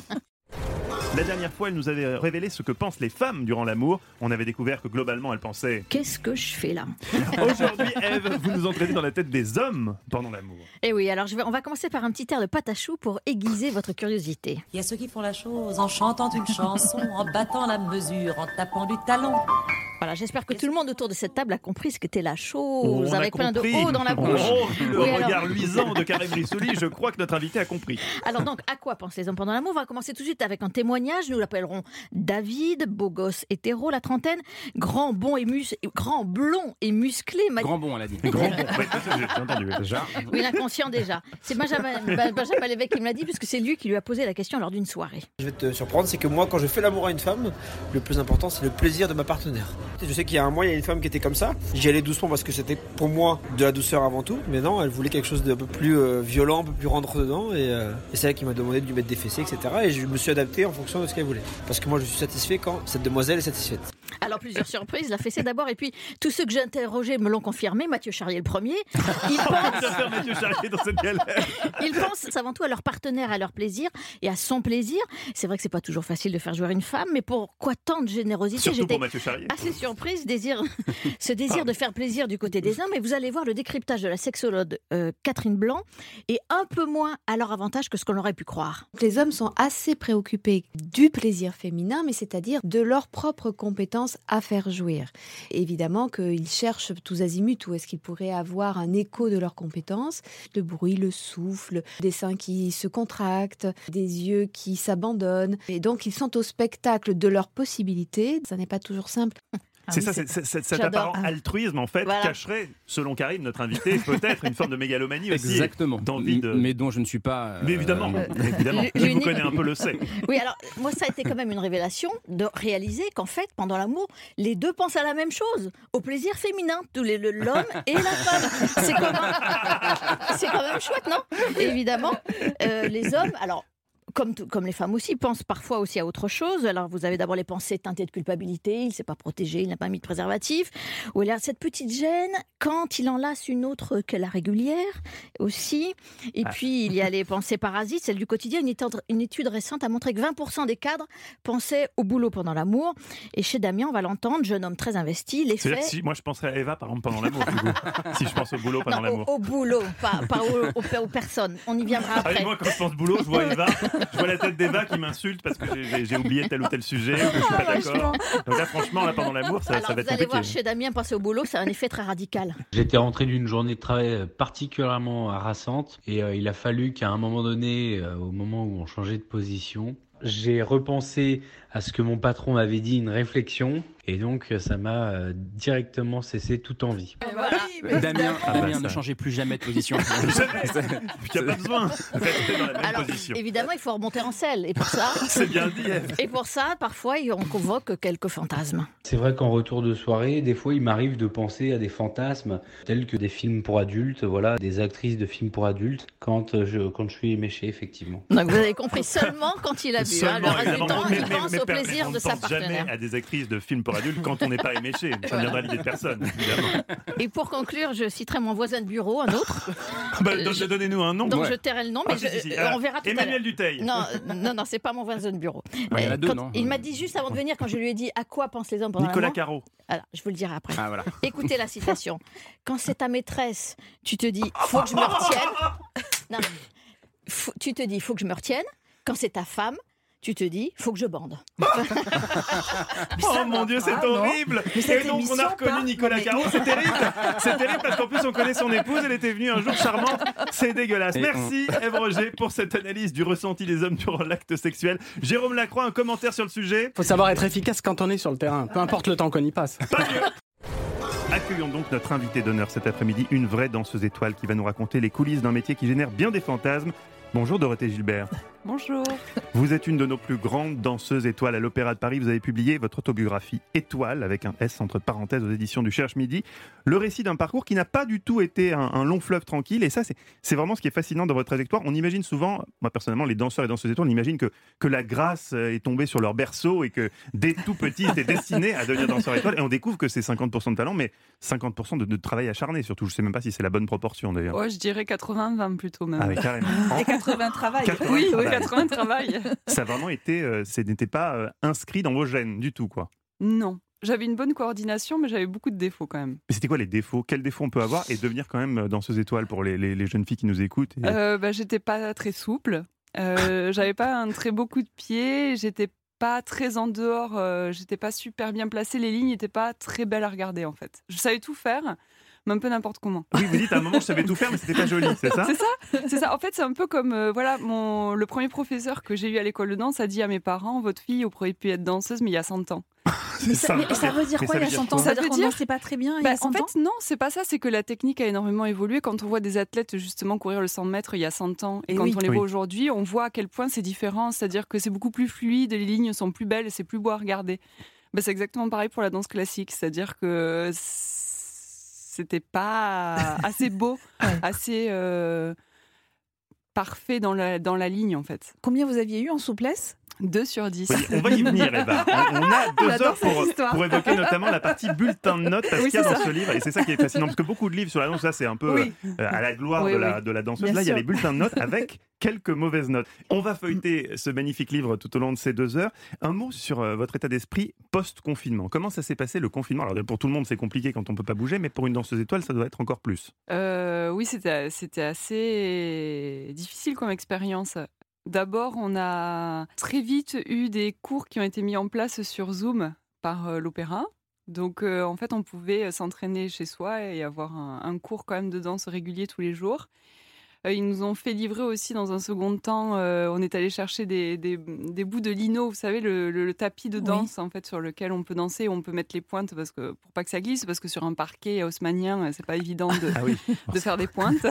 La dernière fois, elle nous avait révélé ce que pensent les femmes durant l'amour. On avait découvert que globalement, elles pensaient. Qu'est-ce que je fais là? Aujourd'hui, Ève, vous nous entraînez dans la tête des hommes pendant l'amour. Eh oui, alors je vais, on va commencer par un petit air de pâte à choux pour aiguiser votre curiosité. Il y a ceux qui font la chose en chantant une chanson, en battant la mesure, en tapant du talon. Voilà, j'espère que tout le monde autour de cette table a compris ce qu'était la chose, On a avec plein de compris. O dans la bouche. Oh, le Oui, regard alors- luisant de Karim Rissouli, je crois que notre invité a compris. Alors donc, à quoi pensent les hommes pendant l'amour? On va commencer tout de suite avec un témoignage. Nous l'appellerons David, beau gosse hétéro, la trentaine, grand, bon et mus... grand, blond et musclé. ma- Grand bon, elle a dit. Grand bon, ouais, j'ai entendu déjà. Oui, l'inconscient déjà. C'est Benjamin, Ben- Benjamin Lévesque qui me l'a dit, puisque c'est lui qui lui a posé la question lors d'une soirée. Je vais te surprendre, c'est que moi, quand je fais l'amour à une femme, le plus important, c'est le plaisir de ma partenaire. Je sais qu'il y a un mois, il y a une femme qui était comme ça. J'y allais doucement parce que c'était pour moi de la douceur avant tout. Mais non, elle voulait quelque chose d'un peu plus euh, violent, un peu plus rentre dedans. Et, euh, et c'est elle qui m'a demandé de lui mettre des fessées, et cetera. Et je me suis adapté en fonction de ce qu'elle voulait. Parce que moi, je suis satisfait quand cette demoiselle est satisfaite. Alors, plusieurs surprises, la fessée d'abord, et puis tous ceux que j'ai interrogés me l'ont confirmé, Mathieu Charrier le premier. Il On va pense, faire Mathieu Charrier dans cette galère. il pense avant tout à leur partenaire, à leur plaisir et à son plaisir. C'est vrai que c'est pas toujours facile de faire jouer une femme, mais pourquoi tant de générosité? Surtout J'étais pour Mathieu Charrier. assez surprise, désir, ce désir de faire plaisir du côté des hommes. Et vous allez voir, le décryptage de la sexologue euh, Catherine Blanc est un peu moins à leur avantage que ce qu'on aurait pu croire. Les hommes sont assez préoccupés du plaisir féminin, mais c'est-à-dire de leur propre compétence à faire jouir. Évidemment qu'ils cherchent tous azimuts où est-ce qu'ils pourraient avoir un écho de leurs compétences. Le bruit, le souffle, des seins qui se contractent, des yeux qui s'abandonnent. Et donc ils sont au spectacle de leurs possibilités. Ça n'est pas toujours simple. C'est ça, c'est- c'est- c'est- cet J'adore. apparent altruisme, en fait, Voilà. cacherait, selon Karim, notre invité, peut-être une forme de mégalomanie aussi. Exactement. D'envie de... Mais dont je ne suis pas. euh, Mais évidemment, euh, évidemment. L- Qui vous l'unique- connaît un peu le sait. Oui, alors moi ça a été quand même une révélation de réaliser qu'en fait, pendant l'amour, les deux pensent à la même chose, au plaisir féminin, tous les le- l'homme et la femme. C'est quand même, c'est quand même chouette, non? Et évidemment, euh, les hommes, alors. Comme, tout- comme les femmes aussi, pensent parfois aussi à autre chose. Alors, vous avez d'abord les pensées teintées de culpabilité. Il ne s'est pas protégé, il n'a pas mis de préservatif. Ou il a cette petite gêne quand il enlace une autre que la régulière aussi. Et Ah. puis, il y a les pensées parasites, celles du quotidien. Une étude, une étude récente a montré que vingt pour cent des cadres pensaient au boulot pendant l'amour. Et chez Damien, on va l'entendre, jeune homme très investi, l'effet... C'est-à-dire que si moi je penserais à Eva, par exemple, pendant l'amour, du coup. Si je pense au boulot pendant Non, l'amour. au, au boulot, pas, pas aux, aux- aux personnes. On y viendra Ah, après. et moi, quand je pense boulot, je vois Eva, je vois la tête d'Eva qui m'insulte parce que j'ai- j'ai j'ai oublié tel ou tel sujet, ou que je suis pas d'accord. Donc là, franchement, là, pendant l'amour, ça, Alors, ça va vous être allez compliqué. voir, chez Damien, penser au boulot, c'est un effet très radical. J'étais rentré d'une journée de travail particulièrement harassante et euh, il a fallu qu'à un moment donné, euh, au moment où on changeait de position, j'ai repensé à ce que mon patron m'avait dit, une réflexion, et donc euh, ça m'a euh, directement cessé toute envie. Damien, Ah bah, Damien ça. ne changez plus jamais de position. Il n'y a pas besoin. Restez dans la même Alors, position. évidemment, il faut remonter en selle. Et pour ça, C'est bien dit, Ève. et pour ça, parfois, on convoque quelques fantasmes. C'est vrai qu'en retour de soirée, des fois il m'arrive de penser à des fantasmes tels que des films pour adultes, voilà, des actrices de films pour adultes, quand je, quand je suis éméché, effectivement. Donc, vous avez compris seulement quand il a bu. hein. Seulement, Le reste du évidemment. temps, Mais- il mais- pense mais au per- plaisir on de ne sa pense jamais partenaire. à des actrices de films pour adultes quand on n'est pas éméché. Ça ne viendra à l'idée de personne, évidemment. Et pour conclure, je citerai mon voisin de bureau, un autre. Bah, donc, donnez-nous un nom. Donc Ouais. je tairai le nom, mais Ah, si, je- si, si. euh, Ah, on verra tout à Emmanuel l'heure. Dutheil. Non, euh, non, non, c'est pas mon voisin de bureau. Ouais, il y en a Euh, deux, quand- non il m'a dit juste avant de venir, quand je lui ai dit à quoi pensent les hommes pendant Nicolas l'amour. Caro. Alors, je vous le dirai après. Ah, voilà. Écoutez la citation. Quand c'est ta maîtresse, tu te dis, faut que je me retienne. Non, faut- tu te dis, faut que je me retienne. Quand c'est ta femme, tu te dis, faut que je bande. Oh mon Dieu, c'est Ah, non. horrible. Mais cette Et donc on émission a reconnu part- Nicolas Non, mais- Caron, c'est terrible. C'est terrible parce qu'en plus on connaît son épouse, elle était venue un jour charmante. C'est dégueulasse. Et Merci Ève Roger pour cette analyse du ressenti des hommes durant l'acte sexuel. Jérôme Lacroix, un commentaire sur le sujet? Faut savoir être efficace quand on est sur le terrain, peu importe le temps qu'on y passe. Accueillons donc notre invité d'honneur cet après-midi, une vraie danseuse étoile qui va nous raconter les coulisses d'un métier qui génère bien des fantasmes. Bonjour Dorothée Gilbert. Bonjour. Vous êtes une de nos plus grandes danseuses étoiles à l'Opéra de Paris. Vous avez publié votre autobiographie Étoile, avec un S entre parenthèses aux éditions du Cherche Midi. Le récit d'un parcours qui n'a pas du tout été un, un long fleuve tranquille. Et ça, c'est, c'est vraiment ce qui est fascinant dans votre trajectoire. On imagine souvent, moi personnellement, les danseurs et danseuses étoiles, on imagine que, que la grâce est tombée sur leur berceau et que dès tout petit, ils étaient destinés à devenir danseurs étoiles. Et on découvre que c'est cinquante pour cent de talent, mais cinquante pour cent de, de travail acharné. Surtout, je ne sais même pas si c'est la bonne proportion d'ailleurs. Ouais, je dirais quatre-vingts vingt plutôt même. Ah oui, carrément. Et quatre-vingts travail. quatre-vingts Oui, travail. quatre-vingts travail. Ça a vraiment été, euh, ce n'était pas euh, inscrit dans vos gènes du tout, quoi. Non. J'avais une bonne coordination, mais j'avais beaucoup de défauts quand même. Mais c'était quoi les défauts? Quels défauts on peut avoir et devenir quand même danseuse étoile pour les, les, les jeunes filles qui nous écoutent? Et... Euh, bah, j'étais pas très souple. Euh, j'avais pas un très beau coup de pied. J'étais pas très en dehors. Euh, j'étais pas super bien placée. Les lignes n'étaient pas très belles à regarder en fait. Je savais tout faire, mais un peu n'importe comment. Oui, vous dites à un moment je savais tout faire, mais c'était pas joli, c'est ça? C'est ça, c'est ça. En fait, c'est un peu comme euh, voilà, mon le premier professeur que j'ai eu à l'école de danse a dit à mes parents, votre fille aurait pu être danseuse, mais il y a cent ans. Mais ça, mais ça veut dire quoi il y a cent ans? Ça veut dire qu'on dansait pas très bien il y Bah, a cent en fait, ans? non, c'est pas ça. C'est que la technique a énormément évolué. Quand on voit des athlètes justement courir le cent mètres il y a cent ans et, Et quand oui. on les Oui. voit aujourd'hui, on voit à quel point c'est différent. C'est-à-dire que c'est beaucoup plus fluide, les lignes sont plus belles et c'est plus beau à regarder. Bah, c'est exactement pareil pour la danse classique. C'est-à-dire que c'était pas assez beau, assez euh, parfait dans la, dans la ligne en fait. Combien vous aviez eu en souplesse? deux sur dix. Oui, on va y venir, Eva. On, on a deux J'adore heures pour, cette histoire. pour évoquer notamment la partie bulletin de notes, parce Oui, qu'il y a c'est dans ça. ce livre, et c'est ça qui est fascinant, parce que beaucoup de livres sur la danse, ça c'est un peu Oui. euh, à la gloire Oui, de, la, oui. de la danseuse. Bien Là, il y a sûr. les bulletins de notes avec quelques mauvaises notes. On va feuilleter ce magnifique livre tout au long de ces deux heures. Un mot sur euh, votre état d'esprit post-confinement. Comment ça s'est passé le confinement? Alors pour tout le monde, c'est compliqué quand on peut pas bouger, mais pour une danseuse étoile, ça doit être encore plus. Euh, oui, c'était, c'était assez difficile comme expérience. D'abord, on a très vite eu des cours qui ont été mis en place sur Zoom par euh, l'Opéra. Donc, euh, en fait, on pouvait s'entraîner chez soi et avoir un, un cours quand même de danse régulier tous les jours. Euh, ils nous ont fait livrer aussi dans un second temps. Euh, on est allé chercher des, des, des bouts de lino, vous savez, le, le, le tapis de danse en fait sur lequel on peut danser, on peut mettre les pointes parce que pour pas que ça glisse, parce que sur un parquet haussmannien, c'est pas évident de, Ah oui. de faire des pointes.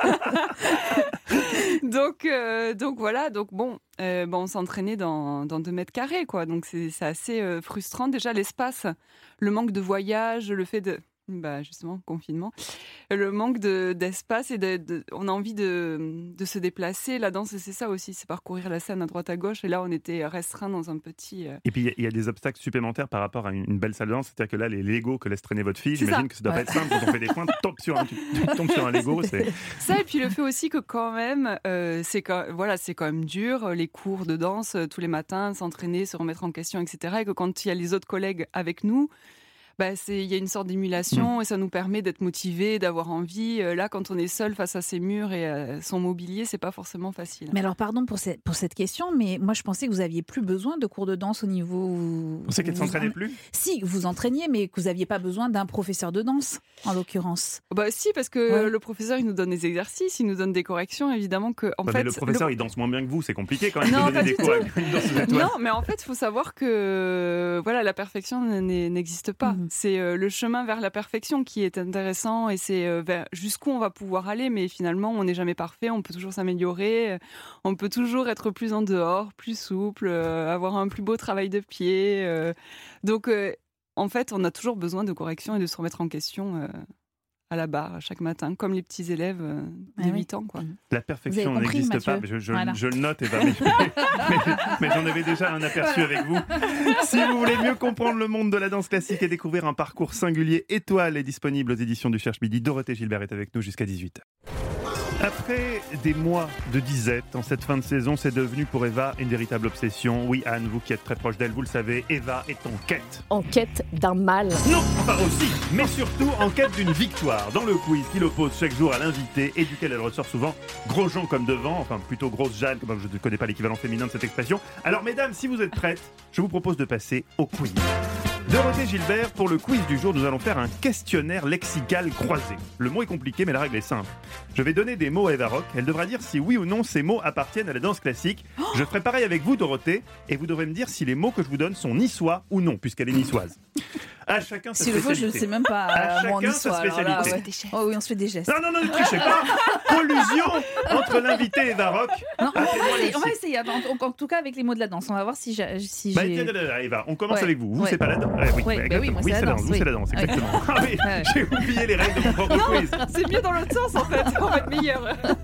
donc, euh, donc voilà, donc bon, euh, bon on s'entraînait dans, dans deux mètres carrés, quoi. Donc c'est, c'est assez euh, frustrant. Déjà l'espace, le manque de voyage, le fait de, bah justement confinement, le manque de, d'espace et de, de- on a envie de, de se déplacer. La danse, c'est ça aussi, c'est parcourir la scène à droite à gauche. Et là, on était restreint dans un petit. euh, Et puis il y a- il y, a des obstacles supplémentaires par rapport à une, une belle salle de danse, c'est-à-dire que là, les Legos que laisse traîner votre fille, C'est j'imagine ça. que ça doit Ouais. pas être simple quand on fait des pointes, tombe sur un, tu, tu tombes sur un Lego, c'est... Ça, et puis le fait aussi que quand même, euh, c'est, quand, voilà, c'est quand même dur, les cours de danse euh, tous les matins, s'entraîner, se remettre en question, et cetera. Et que quand il y a les autres collègues avec nous, bah, c'est, il y a une sorte d'émulation Mmh. et ça nous permet d'être motivés, d'avoir envie. Euh, Là, quand on est seul face à ses murs et à son mobilier, c'est pas forcément facile. Mais alors, pardon pour cette, pour cette question, mais moi je pensais que vous aviez plus besoin de cours de danse au niveau. Vous pensez qu'elle vous- s'entraînait plus? Si, vous entraîniez, mais que vous n'aviez pas besoin d'un professeur de danse, en l'occurrence. Bah si, parce que Ouais. le professeur, il nous donne des exercices, il nous donne des corrections, évidemment que en Ouais, fait, mais le professeur, il danse moins bien que vous, c'est compliqué quand même Non, de pas donner des du cours tout. avec une danseuse étoile. Non, mais en fait, il faut savoir que voilà, la perfection n'est- n'existe pas. Mhm. C'est euh, le chemin vers la perfection qui est intéressant et c'est euh, vers jusqu'où on va pouvoir aller. Mais finalement, on n'est jamais parfait, on peut toujours s'améliorer, euh, on peut toujours être plus en dehors, plus souple, euh, avoir un plus beau travail de pied. euh. Donc, euh, en fait, on a toujours besoin de correction et de se remettre en question euh, à la barre chaque matin, comme les petits élèves euh, de Ah oui. huit ans, quoi. La perfection Vous avez compris, n'existe pas, Mathieu. je, je- Voilà. je le note, Eva, mais, mais- mais j'en avais déjà un aperçu avec vous. Si vous voulez mieux comprendre le monde de la danse classique et découvrir un parcours singulier, Étoile est disponible aux éditions du Cherche Midi. Dorothée Gilbert est avec nous jusqu'à dix-huit heures. Après des mois de disette, en cette fin de saison, c'est devenu pour Eva une véritable obsession. Oui, Anne, vous qui êtes très proche d'elle, vous le savez, Eva est en quête. En quête d'un mal. Non, enfin aussi, mais surtout en quête d'une victoire. Dans le quiz qui l'oppose chaque jour à l'invité et duquel elle ressort souvent gros Jean comme devant, enfin plutôt grosse Jeanne, comme je ne connais pas l'équivalent féminin de cette expression. Alors mesdames, si vous êtes prêtes, je vous propose de passer au quiz. Dorothée Gilbert, pour le quiz du jour, nous allons faire un questionnaire lexical croisé. Le mot est compliqué, mais la règle est simple. Je vais donner des mots à Eva Rock. Elle devra dire si oui ou non ces mots appartiennent à la danse classique. Je ferai pareil avec vous, Dorothée, et vous devrez me dire si les mots que je vous donne sont niçois ou non, puisqu'elle est niçoise. À chacun sa Si le fois, spécialité. je ne sais même pas. À euh, moi, en chacun sa histoire, alors là, spécialité. ouais. Oh oui, on se fait des gestes. Non, non, non, ne trichez pas. Collusion entre l'invité et Eva Rock. Non, on, va Appelez-moi essayer, Lucie. on va essayer, en, en tout cas avec les mots de la danse. On va voir si j'ai. Si Bah, j'ai- tiens, tiens, tiens, Eva, on commence Ouais. avec vous. Vous, Ouais. c'est pas la danse. oui, Ouais, ouais, bah oui, moi, exactement. c'est la c'est la danse, danse. Vous, oui. c'est la danse, Ouais. exactement. Ah oui, Ouais. j'ai oublié les règles de mon propre quiz. C'est mieux dans l'autre sens en fait, on va être meilleur.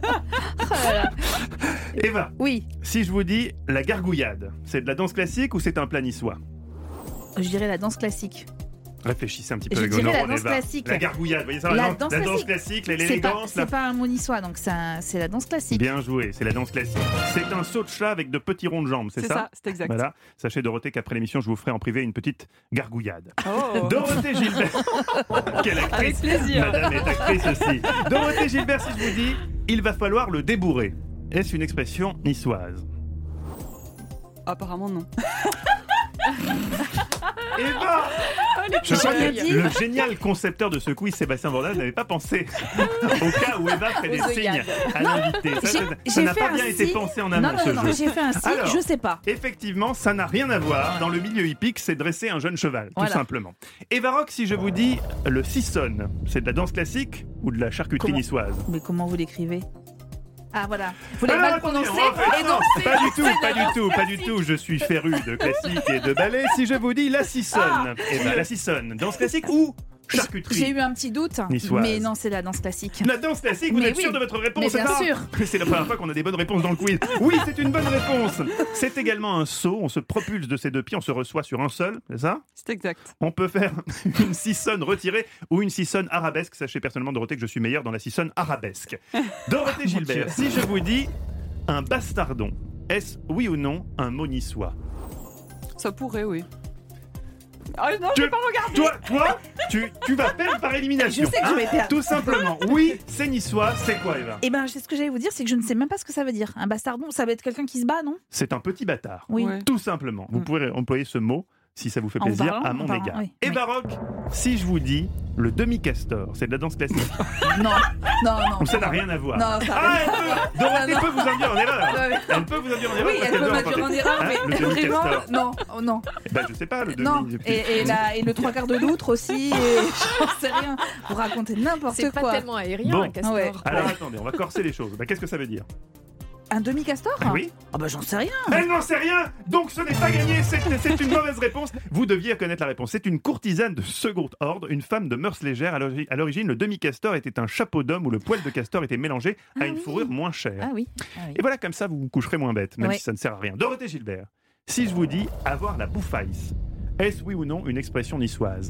Eva, oui. Si je vous dis la gargouillade, c'est de la danse classique ou c'est un plat niçois? Je dirais la danse classique. Réfléchissez un petit peu Je avec dirais vos la neurones, danse Eva. classique. La gargouillade, vous voyez ça? La la danse la danse classique. classique, C'est pas, l'élégance. c'est la- pas un mot niçois, donc c'est un- c'est la danse classique. Bien joué, c'est la danse classique. C'est un saut de chat avec de petits ronds de jambes, c'est C'est ça? ça, c'est exact. Voilà. Sachez, Dorothée, qu'après l'émission, je vous ferai en privé une petite gargouillade. Oh. Dorothée Gilbert. Quelle actrice. Avec plaisir. Madame est actrice aussi. Dorothée Gilbert, si je vous dis, il va falloir le débourrer. Est-ce une expression niçoise? Apparemment non. Eva Je petits crois que oreilles. le génial concepteur de ce quiz, Sébastien Bordal, n'avait pas pensé au cas où Eva ferait des Aux signes œillades. à l'invité. Ça, J'ai- ça- j'ai ça n'a fait pas un bien été signe. pensé en amont, Non, non, ce non, jeu. j'ai fait un signe, Alors, je sais pas. Effectivement, ça n'a rien à voir. Dans le milieu hippique, c'est dresser un jeune cheval, Voilà. tout simplement. Eva Rock, si je vous dis le sissonne, c'est de la danse classique ou de la charcuterie Comment niçoise? Mais comment vous l'écrivez? Ah voilà. Vous l'avez Alors, mal attendez, prononcé on va faire et ça. donc c'est- Pas du tout, c'est pas de la du tout, pas du tout. Je suis féru de classique et de ballet. Si je vous dis la sissonne, eh ben, la sissonne, danse classique ou charcuterie? J'ai eu un petit doute, Niçoise. mais non, c'est la danse classique. La danse classique, vous Mais êtes oui. sûr de votre réponse? Mais bien c'est ça sûr. Mais c'est la première fois qu'on a des bonnes réponses dans le quiz. Oui, c'est une bonne réponse. C'est également un saut. On se propulse de ses deux pieds, on se reçoit sur un seul, c'est ça? C'est exact. On peut faire une sissonne retirée ou une sissonne arabesque. Sachez personnellement, Dorothée, que je suis meilleur dans la sissonne arabesque. Dorothée Gilbert, si je vous dis un bastardon, est-ce oui ou non un mot niçois? Ça pourrait, oui. Ah non, Tu- je vais pas regarder. Toi, toi, tu, tu vas perdre par élimination. Je sais que je vais perdre. Tout simplement. Oui, c'est niçois. C'est quoi, Eva? Eh ben, c'est ce que j'allais vous dire, c'est que je ne sais même pas ce que ça veut dire. Un bastardon, ça va être quelqu'un qui se bat, non? C'est un petit bâtard. Oui. Ouais. Tout simplement. Vous pourrez employer ce mot si ça vous fait En plaisir parlant, à en mon parlant, égard. oui. Et Oui. Baroque, si je vous dis le demi-castor, c'est de la danse classique. Non, non, non. Ou ça n'a rien à voir. Non, ça Ah, n'a elle rien à peut, voir. Dorothée Non, peut vous induire en erreur. Ouais, ouais. Elle peut vous induire en erreur. Oui, parce elle qu'elle peut doit m'induire en emporter. erreur, Hein, mais le vraiment, demi-castor. non, oh, non. Ben, je sais pas, le demi. Non, et, et, la- et le trois quarts de loutre aussi, et j'en sais rien. Vous racontez n'importe C'est quoi. pas tellement aérien, Bon. un castor. Ouais. Alors attendez, on va corser les choses. Ben, qu'est-ce que ça veut dire? Un demi-castor? Ah oui. Ah bah j'en sais rien. Elle n'en sait rien, donc ce n'est pas gagné, c'est c'est une mauvaise réponse. Vous deviez connaître la réponse. C'est une courtisane de second ordre, une femme de mœurs légères. À l'ori- à l'origine, le demi-castor était un chapeau d'homme où le poil de castor était mélangé à Ah une oui. fourrure moins chère. Ah oui. Ah oui. Et voilà, comme ça, vous vous coucherez moins bête, même Ouais. si ça ne sert à rien. Dorothée Gilbert, si je vous dis avoir la bouffaïs, est-ce oui ou non une expression niçoise?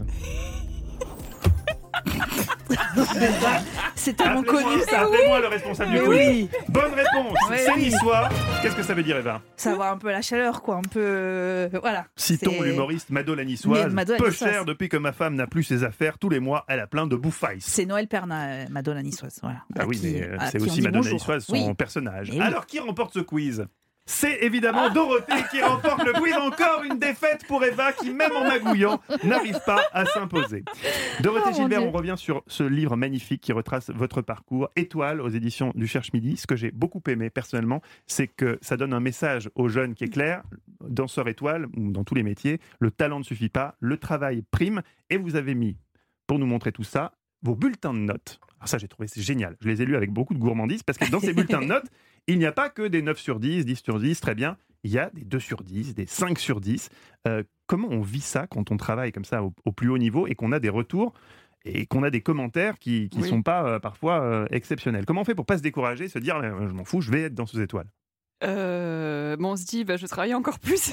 C'est tellement Appelez-moi- connu ça. Appelez-moi le responsable du Mais quiz. oui. Bonne réponse, Oui, c'est oui. niçois. Qu'est-ce que ça veut dire, Eva? Ça va un peu la chaleur, quoi. Un peu. euh, Voilà. Citons C'est- l'humoriste Mado la niçoise. Mais Mado la Peu niçoise. cher depuis que ma femme n'a plus ses affaires. Tous les mois, elle a plein de bouffaïs. C'est Noël Perna, euh, Madonna niçoise. Voilà. Ah À oui, qui- mais euh, à c'est qui on aussi dit Madonna bonjour. niçoise, son Oui. personnage. Eh oui. Alors, qui remporte ce quiz? C'est évidemment Dorothée qui remporte le quiz. Encore une défaite pour Eva qui, même en magouillant, n'arrive pas à s'imposer. Dorothée Oh, mon Gilbert, Dieu. on revient sur ce livre magnifique qui retrace votre parcours. Étoile aux éditions du Cherche Midi. Ce que j'ai beaucoup aimé personnellement, c'est que ça donne un message aux jeunes qui est clair. Danseur étoile, ou dans tous les métiers, le talent ne suffit pas, le travail prime. Et vous avez mis, pour nous montrer tout ça, vos bulletins de notes. Alors ça, j'ai trouvé c'est génial. Je les ai lus avec beaucoup de gourmandise parce que dans ces bulletins de notes, il n'y a pas que des neuf sur dix, dix sur dix, très bien. Il y a des deux sur dix, des cinq sur dix. Euh, comment on vit ça quand on travaille comme ça au, au plus haut niveau et qu'on a des retours et qu'on a des commentaires qui ne Oui. sont pas euh, parfois euh, exceptionnels? Comment on fait pour pas se décourager, se dire euh, je m'en fous, je vais être dans ces étoiles? Euh, bon, on se dit, bah, je travaille encore plus.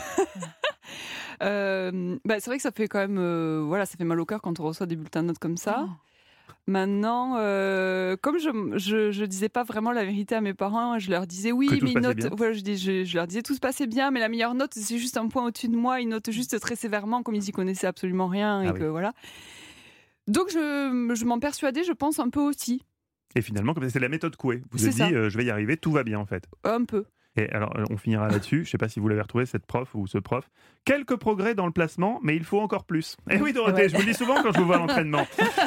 Euh, bah, c'est vrai que ça fait quand même, euh, voilà, ça fait mal au cœur quand on reçoit des bulletins de notes comme ça. Maintenant, euh, comme je, je je disais pas vraiment la vérité à mes parents, je leur disais oui, Que tout mais se une passait note. bien. Voilà, je, dis- je, je leur disais tout se passait bien, mais la meilleure note c'est juste un point au-dessus de moi. Ils notent juste très sévèrement, comme ils y connaissaient absolument rien et Ah que oui. voilà. Donc je, je m'en persuadais, je pense un peu aussi, Et finalement, comme ça, c'est la méthode Coué. Vous C'est avez dit, ça. euh, je vais y arriver, tout va bien en fait. un peu. Et alors, euh, on finira là-dessus. Je ne sais pas si vous l'avez retrouvé, cette prof ou ce prof. Quelques progrès dans le placement, mais il faut encore plus. Et oui, Dorothée, Ouais. je vous le dis souvent quand je vous vois à l'entraînement.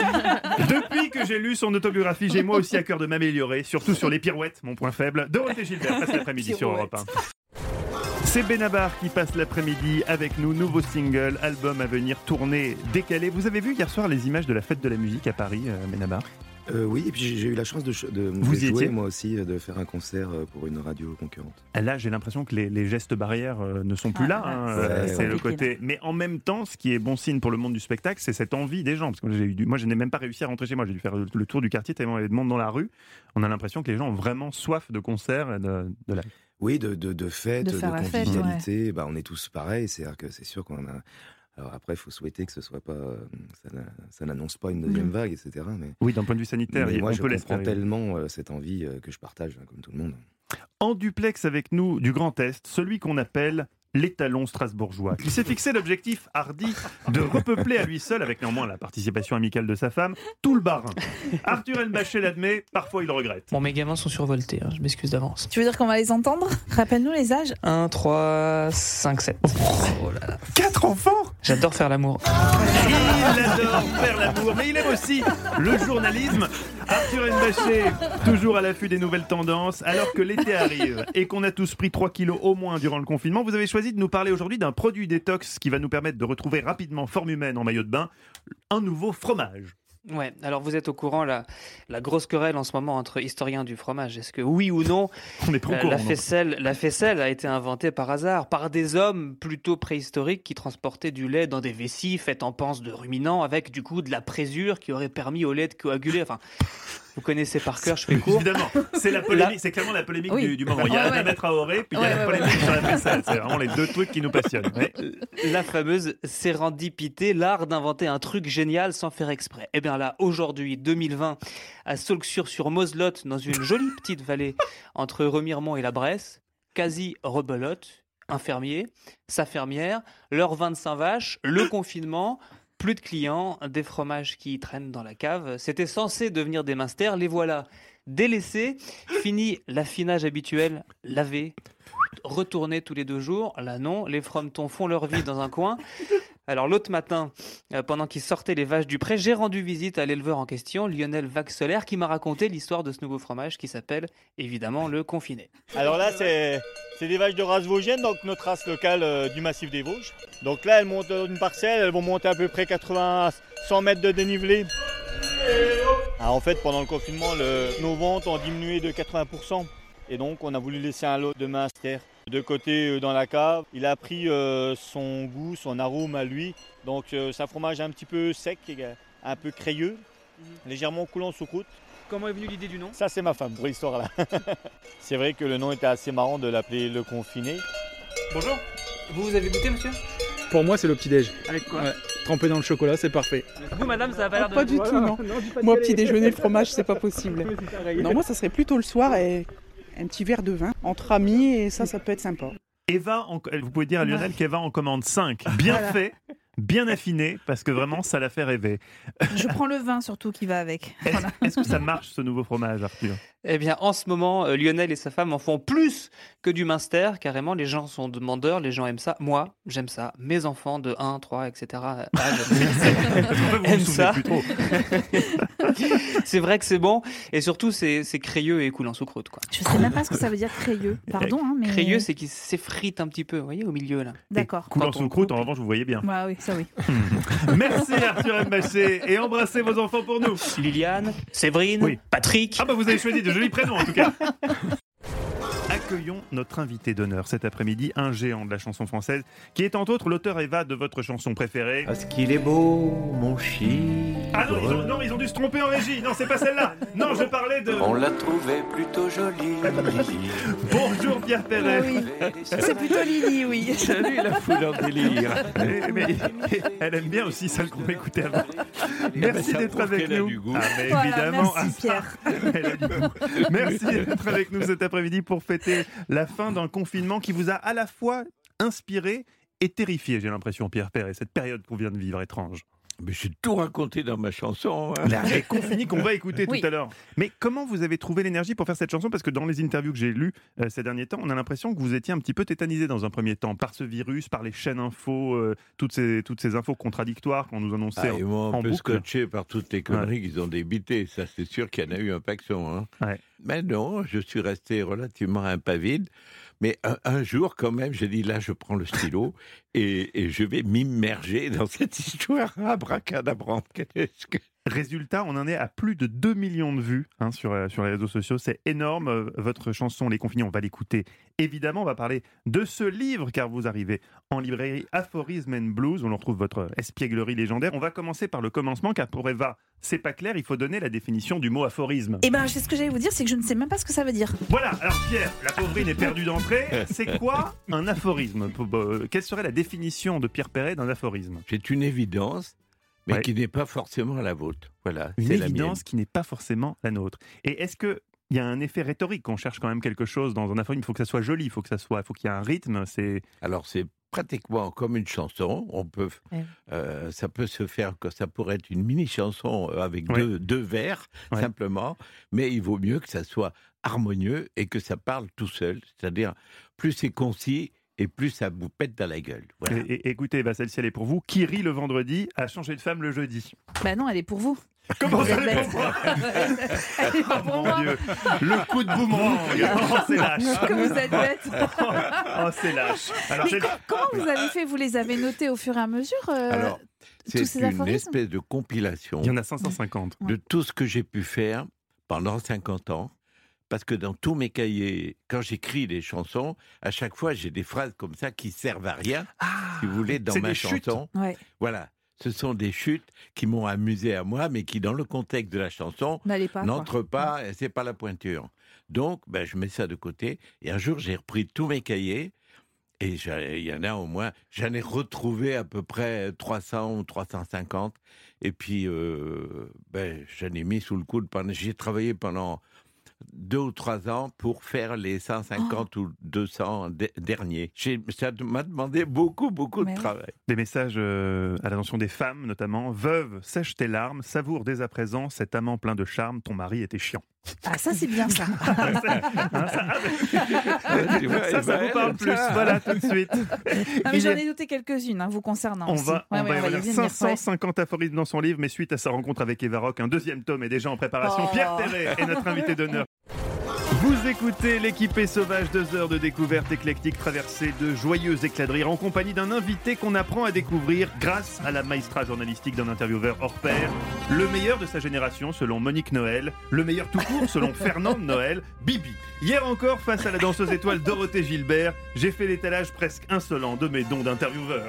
Depuis que j'ai lu son autobiographie, j'ai moi aussi à cœur de m'améliorer, surtout sur les pirouettes, mon point faible. Dorothée Gilbert passe l'après-midi sur Europe un. C'est Benabar qui passe l'après-midi avec nous. Nouveau single, album à venir, tournée décalée. Vous avez vu hier soir les images de la fête de la musique à Paris, euh, Benabar? Euh, oui, et puis j'ai j'ai eu la chance de, ch- de, de Vous y jouer étiez moi aussi, euh, de faire un concert euh, pour une radio concurrente. Là, j'ai l'impression que les, les gestes barrières euh, ne sont plus Ouais, là. ouais, hein. c'est Euh, c'est le compliqué, côté. Mais en même temps, ce qui est bon signe pour le monde du spectacle, c'est cette envie des gens. Parce que j'ai eu du... moi, je n'ai même pas réussi à rentrer chez moi. J'ai dû faire le, le tour du quartier tellement il y avait de monde dans la rue. On a l'impression que les gens ont vraiment soif de concerts et de, de live. Oui, de, de, de fête, De de, faire la fête, convivialité. Bah, on est tous pareils. C'est-à-dire que c'est sûr qu'on a. Alors après, il faut souhaiter que ce soit pas, euh, ça, n'a- ça n'annonce pas une deuxième Mm. vague, et cetera. Mais Oui, d'un point de vue sanitaire, mais il- moi, on je peut comprends l'espérer. tellement euh, cette envie euh, que je partage, hein, comme tout le monde. En duplex avec nous du Grand Est, celui qu'on appelle l'étalon strasbourgeois, qui s'est fixé l'objectif hardi de repeupler à lui seul, avec néanmoins la participation amicale de sa femme, tout le Bas-Rhin. Arthur Elbaché l'admet, parfois il le regrette. Bon, mes gamins sont survoltés, hein, je m'excuse d'avance. Tu veux dire qu'on va les entendre? Rappelle-nous les âges. un, trois, cinq, sept. Oh là là. Quatre enfants? J'adore faire l'amour. Il adore faire l'amour, mais il aime aussi le journalisme. Arthur Elbaché, toujours à l'affût des nouvelles tendances, alors que l'été arrive et qu'on a tous pris trois kilos au moins durant le confinement, vous avez choisi de nous parler aujourd'hui d'un produit détox qui va nous permettre de retrouver rapidement forme humaine en maillot de bain, un nouveau fromage. Ouais, alors vous êtes au courant, la, la grosse querelle en ce moment entre historiens du fromage. Est-ce que oui ou non, On est pas au la, courant, la non. faisselle, la faisselle a été inventée par hasard, par des hommes plutôt préhistoriques qui transportaient du lait dans des vessies faites en panse de ruminants avec du coup de la présure qui aurait permis au lait de coaguler. Enfin, vous connaissez par cœur, je fais court. Évidemment, c'est la polémique, c'est clairement la polémique Oui. du, du moment. Il y a Ouais, la ouais. mettre à Auré, puis il y a Ouais, la ouais, polémique ouais. sur la faisselle. C'est vraiment les deux trucs qui nous passionnent. Ouais. La fameuse sérendipité, l'art d'inventer un truc génial sans faire exprès. Eh bien là, aujourd'hui, deux mille vingt, à Saulxures-sur-Moselotte, dans une jolie petite vallée entre Remiremont et la Bresse, quasi rebelote, un fermier, sa fermière, leurs vingt-cinq vaches, le confinement, plus de clients, des fromages qui traînent dans la cave. C'était censé devenir des minsters, les voilà délaissés. Fini l'affinage habituel, laver, retourner tous les deux jours. Là non, les frometons font leur vie dans un coin. Alors l'autre matin, euh, pendant qu'ils sortaient les vaches du pré, j'ai rendu visite à l'éleveur en question, Lionel Vaxelaire, qui m'a raconté l'histoire de ce nouveau fromage qui s'appelle évidemment le confiné. Alors là, c'est c'est des vaches de race vosgienne, donc notre race locale euh, du massif des Vosges. Donc là, elles montent dans une parcelle, elles vont monter à peu près quatre-vingts à cent mètres de dénivelé. Alors en fait, pendant le confinement, le- nos ventes ont diminué de quatre-vingts pour cent. Et donc, on a voulu laisser un lot de minster de côté euh, dans la cave. Il a pris euh, son goût, son arôme à lui. Donc, euh, c'est un fromage un petit peu sec, un peu crayeux, légèrement coulant sous croûte. Comment est venue l'idée du nom? Ça, c'est ma femme pour l'histoire là. C'est vrai que le nom était assez marrant de l'appeler le confiné. Bonjour, vous, vous avez goûté, monsieur? Pour moi, c'est le petit-déj. Avec quoi? Ouais. Trempé dans le chocolat, c'est parfait. Vous, madame, ça a pas l'air de... Pas du tout, non. Moi, petit déjeuner, le fromage, c'est pas possible. pareil. Non, moi, ça serait plutôt le soir et un petit verre de vin entre amis et ça, ça peut être sympa. Eva, en- vous pouvez dire à Lionel qu'Eva en commande cinq. Bien Voilà. fait, bien affiné, parce que vraiment, ça la fait rêver. Je prends le vin surtout qui va avec. Voilà. Est-ce que ça marche, ce nouveau fromage, Arthur? Eh bien, en ce moment, euh, Lionel et sa femme en font plus que du minster. Carrément, les gens sont demandeurs, les gens aiment ça. Moi, j'aime ça. Mes enfants de un, trois, et cetera aiment ça. C'est vrai que c'est bon. Et surtout, c'est c'est crayeux et coulant sous croûte, quoi. Je sais même pas ce que ça veut dire crayeux. Pardon, hein, mais. Crayeux, c'est qu'il s'effrite un petit peu, vous voyez, au milieu, là. D'accord. Coulant sous croûte, en revanche, vous voyez bien. Ouais, oui, ça oui. Merci Arthur Elbaché et embrassez vos enfants pour nous. Liliane, Séverine, Patrick. Ah bah vous avez choisi de jolis prénoms en tout cas. Accueillons notre invité d'honneur cet après-midi, un géant de la chanson française, qui est entre autres l'auteur Eva de votre chanson préférée. Parce qu'il est beau, mon chien. Ah non ils, ont, non, ils ont dû se tromper en régie. Non, c'est pas celle-là. Non, je parlais de... On l'a trouvée plutôt jolie. Bonjour Pierre Perret. Ah oui. C'est plutôt Lily, oui. Salut la foule en délire. Mais, mais, elle aime bien aussi celle qu'on écoutait avant. Merci ben, d'être avec nous. Ah, mais voilà, évidemment, merci ah, Pierre. elle a du goût. Merci d'être avec nous cet après-midi pour fêter la fin d'un confinement qui vous a à la fois inspiré et terrifié, j'ai l'impression, Pierre Perret, cette période qu'on vient de vivre étrange. Mais j'ai tout raconté dans ma chanson. Hein. La réconfinie qu'on va écouter Oui. tout à l'heure. Mais comment vous avez trouvé l'énergie pour faire cette chanson? Parce que dans les interviews que j'ai lues euh, ces derniers temps, on a l'impression que vous étiez un petit peu tétanisé dans un premier temps par ce virus, par les chaînes infos, euh, toutes, ces, toutes ces infos contradictoires qu'on nous annonçait Ah, en, ils m'ont en un peu boucle. scotché par toutes les conneries qu'ils ont débitées. Ça, c'est sûr qu'il y en a eu un paxon. Hein. Ouais. Mais non, je suis resté relativement impavide. Mais un, un jour, quand même, j'ai dit, là, je prends le stylo et, et je vais m'immerger dans cette histoire abracadabrantesque. Résultat, on en est à plus de deux millions de vues hein, sur, euh, sur les réseaux sociaux. C'est énorme. Euh, Votre chanson, Les Confinés, on va l'écouter. Évidemment, on va parler de ce livre, car vous arrivez en librairie Aphorism and Blues, où l'on retrouve votre espièglerie légendaire. On va commencer par le commencement, car pour Eva, c'est pas clair, il faut donner la définition du mot aphorisme. Eh ben, c'est ce que j'allais vous dire, c'est que je ne sais même pas ce que ça veut dire. Voilà, alors Pierre, la pauvrine est perdue d'entrée. C'est quoi un aphorisme? Quelle serait la définition de Pierre Perret d'un aphorisme? C'est une évidence, mais Ouais. qui n'est pas forcément la vôtre. Voilà, Une c'est la évidence mienne. qui n'est pas forcément la nôtre. Et est-ce que il y a un effet rhétorique? On cherche quand même quelque chose dans un aphorisme. Il faut que ça soit joli, il faut que ça soit, il faut qu'il y ait un rythme. C'est Alors, c'est pratiquement comme une chanson. On peut, Ouais. euh, ça peut se faire que ça pourrait être une mini-chanson avec Ouais. deux, deux vers, Ouais. simplement. Mais il vaut mieux que ça soit harmonieux et que ça parle tout seul. C'est-à-dire, plus c'est concis et plus ça vous pète dans la gueule. Voilà. Et- et- écoutez, bah, celle-ci, elle est pour vous. Qui rit le vendredi a changé de femme le jeudi. Bah non, elle est pour vous. Comment Vous ça, êtes elle est bête. pour moi Elle est pas Oh pour mon moi. Dieu, le coup de boomerang. Oh, c'est lâche. Que vous êtes bête. Oh, c'est lâche. Alors, Mais j'ai- co- comment vous avez fait? Vous les avez notés au fur et à mesure euh, Alors, tous c'est ces une aphorismes espèce de compilation il y en a cinq cent cinquante. de tout ce que j'ai pu faire pendant cinquante ans. Parce que dans tous mes cahiers, quand j'écris des chansons, à chaque fois, j'ai des phrases comme ça qui servent à rien, si vous voulez, dans c'est ma des chutes. chanson. Ouais. Voilà. Ce sont des chutes qui m'ont amusé à moi, mais qui, dans le contexte de la chanson, N'allez pas. quoi. n'entrent pas, et c'est pas la pointure. Donc, ben, je mets ça de côté. Et un jour, j'ai repris tous mes cahiers. Et j'ai- il y en a au moins, j'en ai retrouvé à peu près trois cents ou trois cent cinquante. Et puis, euh, ben, j'en ai mis sous le coude. Pendant, j'ai travaillé pendant deux ou trois ans pour faire les cent cinquante ou deux cents de- derniers. J'ai- ça m'a demandé beaucoup, beaucoup Mais de oui. travail. Des messages euh, à l'attention des femmes, notamment. Veuve, sèche tes larmes, savoure dès à présent cet amant plein de charme, ton mari était chiant. Ah, ça, c'est bien ça. Hein, ça, ah, ben, ça, ça vous parle plus. Voilà, tout de suite. Ah, mais Il j'en est- ai noté quelques-unes, hein, vous concernant. On aussi. va, on Ouais, va ouais, y on revenir. y venir, cinq cent ouais. cinquante aphorismes dans son livre, mais suite à sa rencontre avec Eva Rock, un deuxième tome est déjà en préparation. Oh. Pierre Perret est notre invité d'honneur. Vous écoutez l'équipée sauvage, deux heures de découverte éclectique traversée de joyeux éclats de rire en compagnie d'un invité qu'on apprend à découvrir grâce à la maestra journalistique d'un intervieweur hors pair. Le meilleur de sa génération selon Monique Noël, le meilleur tout court selon Fernande Noël, Bibi. Hier encore, face à la danseuse étoile Dorothée Gilbert, j'ai fait l'étalage presque insolent de mes dons d'intervieweur.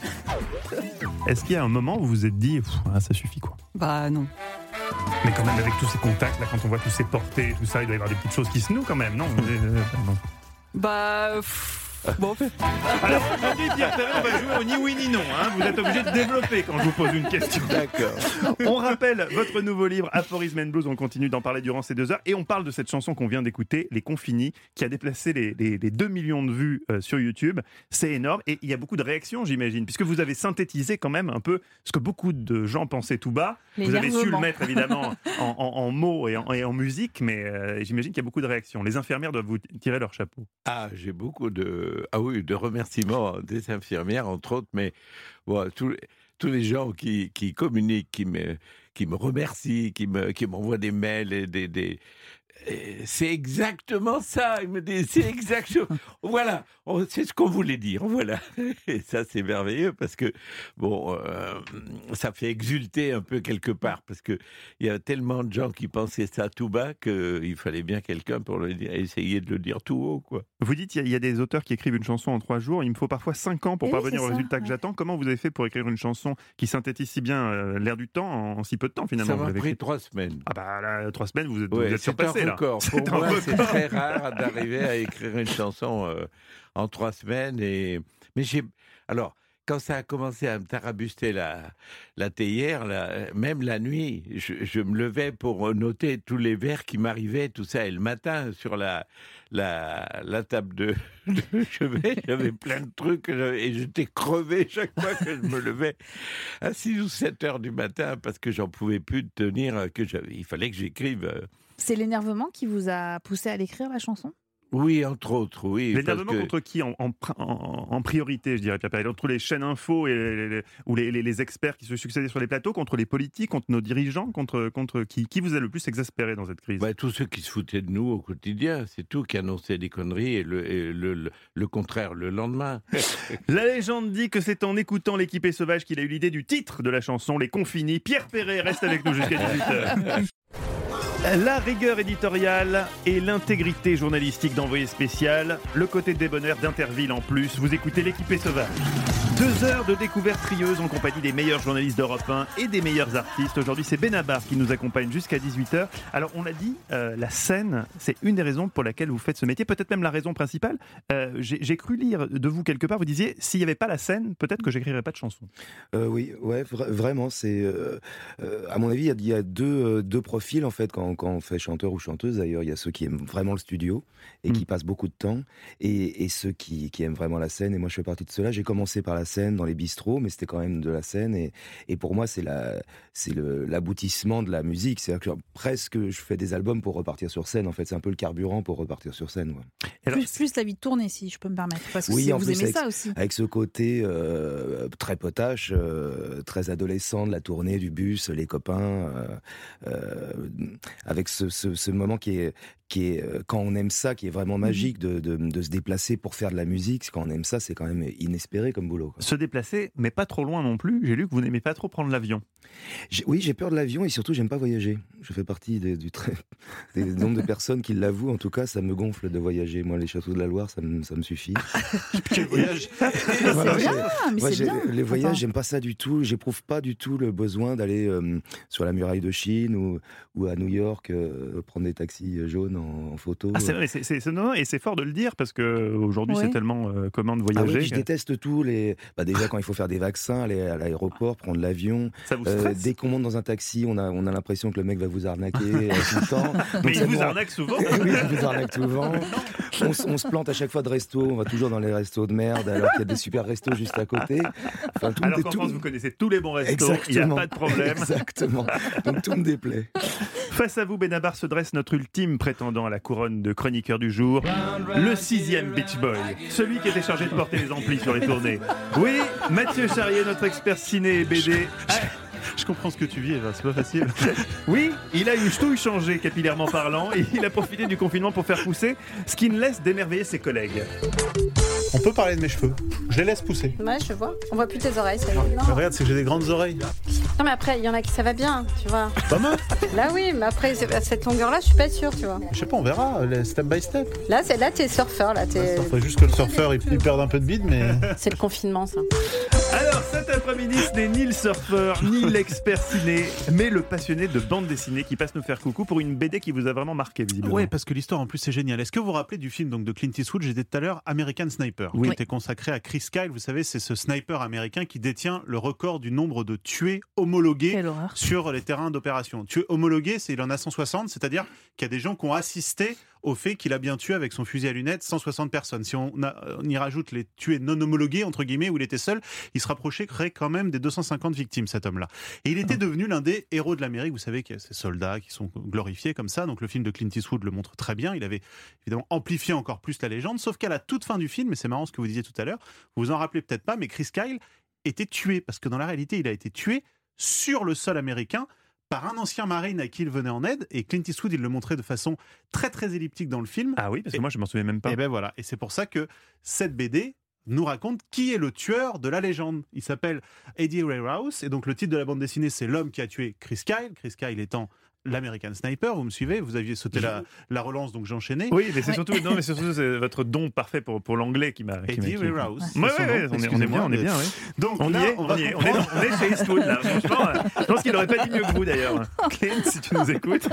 Est-ce qu'il y a un moment où vous vous êtes dit, Pff, ah, ça suffit quoi? Bah non. Mais quand même, avec tous ces contacts, là, quand on voit tous ces portées, tout ça, il doit y avoir des petites choses qui se nouent quand même, non? Euh, non. Bah. pff, Bon. Alors aujourd'hui, Pierre Perret, on va jouer au ni oui ni non. Hein. Vous êtes obligé de développer quand je vous pose une question. D'accord. On rappelle votre nouveau livre, Aphorism and Blues. On continue d'en parler durant ces deux heures. Et on parle de cette chanson qu'on vient d'écouter, Les Confinis, qui a déplacé les, les, les deux millions de vues euh, sur YouTube. C'est énorme. Et il y a beaucoup de réactions, j'imagine, puisque vous avez synthétisé quand même un peu ce que beaucoup de gens pensaient tout bas. Les vous avez su le nervements. mettre évidemment en, en- en mots et en, et en musique, mais euh, j'imagine qu'il y a beaucoup de réactions. Les infirmières doivent vous tirer leur chapeau. Ah, j'ai beaucoup de, ah oui, de remerciements des infirmières, entre autres, mais bon, tous, tous les gens qui, qui communiquent, qui me, qui me remercient, qui me, qui m'envoient des mails et des, des, c'est exactement ça. Il me dit, c'est exactement. Voilà, on- c'est ce qu'on voulait dire. Voilà. Et ça, c'est merveilleux parce que, bon, euh, ça fait exulter un peu quelque part parce qu'il y a tellement de gens qui pensaient ça tout bas qu'il fallait bien quelqu'un pour le dire, essayer de le dire tout haut, quoi. Vous dites, il y, a- il y a des auteurs qui écrivent une chanson en trois jours. Il me faut parfois cinq ans pour Eh oui, parvenir c'est au ça, résultat que ouais. j'attends. Comment vous avez fait pour écrire une chanson qui synthétise si bien euh, l'air du temps en, en si peu de temps, finalement? Ça Vous m'a l'avez pris écrit- trois semaines. Ah bah là, trois semaines, vous êtes, Ouais, vous êtes c'est surpassé, un là. record. Pour C'est un moi, c'est record. très rare d'arriver à écrire une chanson euh, en trois semaines. Et... Mais j'ai... Alors, quand ça a commencé à me tarabuster la, la théière, la- même la nuit, je, je me levais pour noter tous les vers qui m'arrivaient, tout ça. Et le matin, sur la, la, la table de, de chevet, j'avais plein de trucs que j'avais- et j'étais crevé chaque fois que je me levais à six ou sept heures du matin parce que j'en pouvais plus de tenir, que j'avais, il fallait que j'écrive. euh, C'est l'énervement qui vous a poussé à l'écrire, la chanson? Oui, entre autres, oui. L'énervement parce que- contre qui en, en, pr- en- en priorité, je dirais, Pierre Perret? Entre les chaînes info et les, les- ou les, les- les experts qui se succédaient sur les plateaux, contre les politiques, contre nos dirigeants, contre, contre qui, qui vous a le plus exaspéré dans cette crise? Bah, tous ceux qui se foutaient de nous au quotidien, c'est tout, qui annonçaient des conneries et le, et le, le, le contraire le lendemain. La légende dit que c'est en écoutant l'équipée sauvage qu'il a eu l'idée du titre de la chanson, Les Confinis. Pierre Perret reste avec nous jusqu'à dix-huit heures. La rigueur éditoriale et l'intégrité journalistique d'Envoyé spécial, le côté débonnaire d'Interville en plus. Vous écoutez l'équipée sauvage. Deux heures de découverte trieuse en compagnie des meilleurs journalistes d'Europe un et des meilleurs artistes. Aujourd'hui, c'est Benabar qui nous accompagne jusqu'à dix-huit heures. Alors, on l'a dit, euh, la scène, c'est une des raisons pour laquelle vous faites ce métier, peut-être même la raison principale. Euh, j'ai, j'ai cru lire de vous quelque part, vous disiez, s'il n'y avait pas la scène, peut-être que j'écrirais pas de chansons. Euh, oui, ouais, vra- vraiment, c'est euh, euh, à mon avis, il y a- il y, a deux, euh, deux profils en fait quand, quand on fait chanteur ou chanteuse. D'ailleurs, il y a ceux qui aiment vraiment le studio et qui passent beaucoup de temps, et, et ceux qui, qui aiment vraiment la scène. Et moi, je fais partie de ceux-là. J'ai commencé par la scène dans les bistrots, mais c'était quand même de la scène. Et, et pour moi, c'est la, c'est le, l'aboutissement de la musique. C'est-à-dire que presque, je fais des albums pour repartir sur scène. En fait, c'est un peu le carburant pour repartir sur scène. Ouais. Plus, plus la vie de tournée, si je peux me permettre. Parce que Oui, c'est- en vous plus, aimez avec, ça aussi. avec ce côté euh, très potache, euh, très adolescent de la tournée, du bus, les copains, euh, euh, avec ce, ce, ce moment qui est, qui est, euh, quand on aime ça, qui est vraiment magique de, de, de se déplacer pour faire de la musique. Quand on aime ça, c'est quand même inespéré comme boulot, quoi. Se déplacer, mais pas trop loin non plus. J'ai lu que vous n'aimez pas trop prendre l'avion. J'ai- Oui, j'ai peur de l'avion et surtout, j'aime pas voyager. Je fais partie des, du très, des nombres de personnes qui l'avouent. En tout cas, ça me gonfle de voyager. Moi, les châteaux de la Loire, ça me, ça me suffit. Quel voyage! Voilà, bien, j'ai- mais moi, c'est j'ai- bien. Les voyages, Attends. j'aime pas ça du tout. J'éprouve pas du tout le besoin d'aller euh, sur la muraille de Chine ou, ou à New York euh, prendre des taxis jaunes en, en photo. Ah, c'est vrai, c'est, c'est, c'est- non, non, et c'est fort de le dire parce que aujourd'hui Ouais. c'est tellement euh, commun de Ah voyager. oui, je déteste tout. Les... Bah déjà, quand il faut faire des vaccins, aller à l'aéroport, prendre l'avion. Ça vous Euh, stresse? dès qu'on monte dans un taxi, on a, on a l'impression que le mec va vous arnaquer euh, tout le temps. Donc, Mais ça il vous nous- arnaque souvent. Oui, il vous arnaque souvent. On, s- on se plante à chaque fois de resto. On va toujours dans les restos de merde alors qu'il y a des super restos juste à côté. Enfin, tout me Alors dé- qu'en tout- France, vous connaissez tous les bons restos, il n'y a Exactement. pas de problème. Exactement. Donc tout me déplaît. Face à vous, Benabar, se dresse notre ultime prétendant à la couronne de chroniqueur du jour, le sixième Beach Boy, celui qui était chargé de porter les amplis sur les tournées. Oui, Mathieu Charrier, notre expert ciné et B D. Je comprends ce que tu vis, Eva, c'est pas facile. Oui, il a une ch'touille changée capillairement parlant et il a profité du confinement pour faire pousser, ce qui ne laisse d'émerveiller ses collègues. On peut parler de mes cheveux. Je les laisse pousser. Ouais, je vois. On voit plus tes oreilles, c'est bon. Mais regarde, c'est que j'ai des grandes oreilles. Non, mais après, il y en a qui ça va bien, tu vois. Pas mal. Là, oui, mais après, c'est- à cette longueur-là, je suis pas sûre, tu vois. Je sais pas, on verra, les step by step. Là, c'est là, t'es surfeur, là, t'es. Il faudrait juste que le surfeur il, il perde un peu de bide, mais. C'est le confinement, ça. Alors cet après-midi, ce n'est ni le surfeur, ni l'expert ciné, mais le passionné de bande dessinée qui passe nous faire coucou pour une B D qui vous a vraiment marqué, visiblement. Ouais, parce que l'histoire en plus c'est génial. Est-ce que vous vous rappelez du film donc, de Clint Eastwood, j'ai dit tout à l'heure, American Sniper, Oui. qui était consacré à Chris Kyle. Vous savez, c'est ce sniper américain qui détient le record du nombre de tués homologués sur les terrains d'opération. Tués homologués, c'est il en a cent soixante, c'est-à-dire qu'il y a des gens qui ont assisté au fait qu'il a bien tué avec son fusil à lunettes cent soixante personnes. Si on, a- on y rajoute les tués non homologués, entre guillemets, où il était seul, il se rapprochait quand même des deux cent cinquante victimes, cet homme-là. Et il était devenu l'un des héros de l'Amérique. Vous savez qu'il y a ces soldats qui sont glorifiés comme ça. Donc le film de Clint Eastwood le montre très bien. Il avait évidemment amplifié encore plus la légende. Sauf qu'à la toute fin du film, et c'est marrant ce que vous disiez tout à l'heure, vous vous en rappelez peut-être pas, mais Chris Kyle était tué. Parce que dans la réalité, il a été tué sur le sol américain par un ancien marine à qui il venait en aide, et Clint Eastwood, il le montrait de façon très très elliptique dans le film. Ah oui, parce que et, moi je m'en souviens même pas. Et ben voilà, et c'est pour ça que cette B D nous raconte qui est le tueur de la légende. Il s'appelle Eddie Ray Rouse, et donc le titre de la bande dessinée, c'est L'homme qui a tué Chris Kyle, Chris Kyle étant l'American Sniper. Vous me suivez? Vous aviez sauté la, la relance, donc j'ai enchaîné. Oui, mais c'est ouais. surtout, non, mais surtout c'est votre don parfait pour, pour l'anglais qui m'a. Eddie Ray Rouse. Ouais, ouais, ouais, on, est, on est bien, on est bien. Ouais. Donc on, là, y est, on, va on, y est, on, est, on est chez Eastwood là. Franchement, je pense qu'il n'aurait pas dit mieux que vous d'ailleurs. Clint, si tu nous écoutes.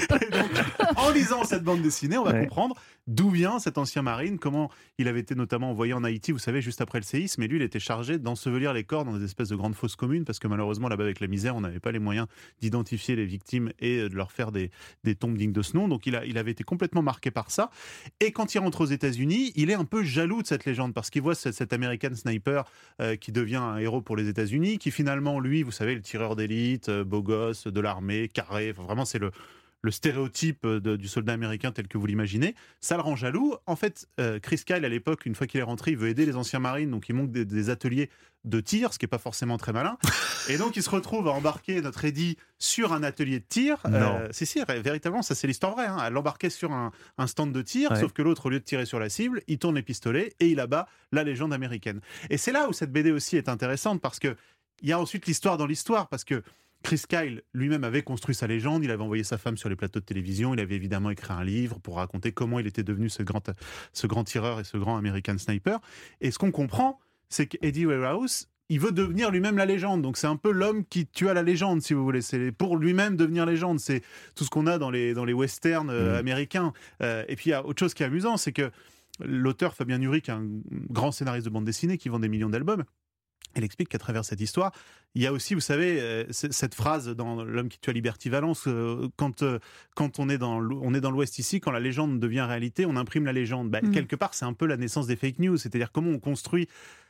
Donc, en lisant cette bande dessinée, on va ouais. comprendre d'où vient cet ancien marine, comment il avait été notamment envoyé en Haïti, vous savez, juste après le séisme, mais lui, il était chargé d'ensevelir les corps dans des espèces de grandes fosses communes, parce que malheureusement, là-bas, avec la misère, on n'avait pas les moyens d'identifier les victimes et de leur faire des, des tombes dignes de ce nom. Donc, il, a, il avait été complètement marqué par ça. Et quand il rentre aux États-Unis, il est un peu jaloux de cette légende, parce qu'il voit cet, cet American Sniper euh, qui devient un héros pour les États-Unis, qui finalement, lui, vous savez, le tireur d'élite, euh, beau gosse, de l'armée, carré, enfin, vraiment, c'est le... le stéréotype de, du soldat américain tel que vous l'imaginez, ça le rend jaloux. En fait, euh, Chris Kyle, à l'époque, une fois qu'il est rentré, il veut aider les anciens marines, donc il monte des, des ateliers de tir, ce qui n'est pas forcément très malin. Et donc, il se retrouve à embarquer notre Eddie sur un atelier de tir. Euh, si, si, véritablement, ça c'est l'histoire vraie. Hein, à l'embarquer sur un, un stand de tir, ouais. sauf que l'autre, au lieu de tirer sur la cible, il tourne les pistolets et il abat la légende américaine. Et c'est là où cette B D aussi est intéressante, parce qu'il y a ensuite l'histoire dans l'histoire, parce que Chris Kyle lui-même avait construit sa légende, il avait envoyé sa femme sur les plateaux de télévision, il avait évidemment écrit un livre pour raconter comment il était devenu ce grand, ce grand tireur et ce grand American Sniper. Et ce qu'on comprend, c'est qu'Eddie Ray Rouse, il veut devenir lui-même la légende. Donc c'est un peu l'homme qui tua la légende, si vous voulez. C'est pour lui-même devenir légende. C'est tout ce qu'on a dans les, dans les westerns euh, mmh. américains. Euh, et puis il y a autre chose qui est amusant, c'est que l'auteur Fabien Nury, qui est un grand scénariste de bande dessinée, qui vend des millions d'albums, elle explique qu'à travers cette histoire, il y a aussi, vous savez, euh, cette phrase dans L'homme qui tua Liberty Valance, euh, quand, euh, quand on est dans l'Ouest ici, quand la légende devient réalité, on imprime la légende. Bah, mmh. Quelque part, c'est un peu la naissance des fake news, c'est-à-dire comment on construit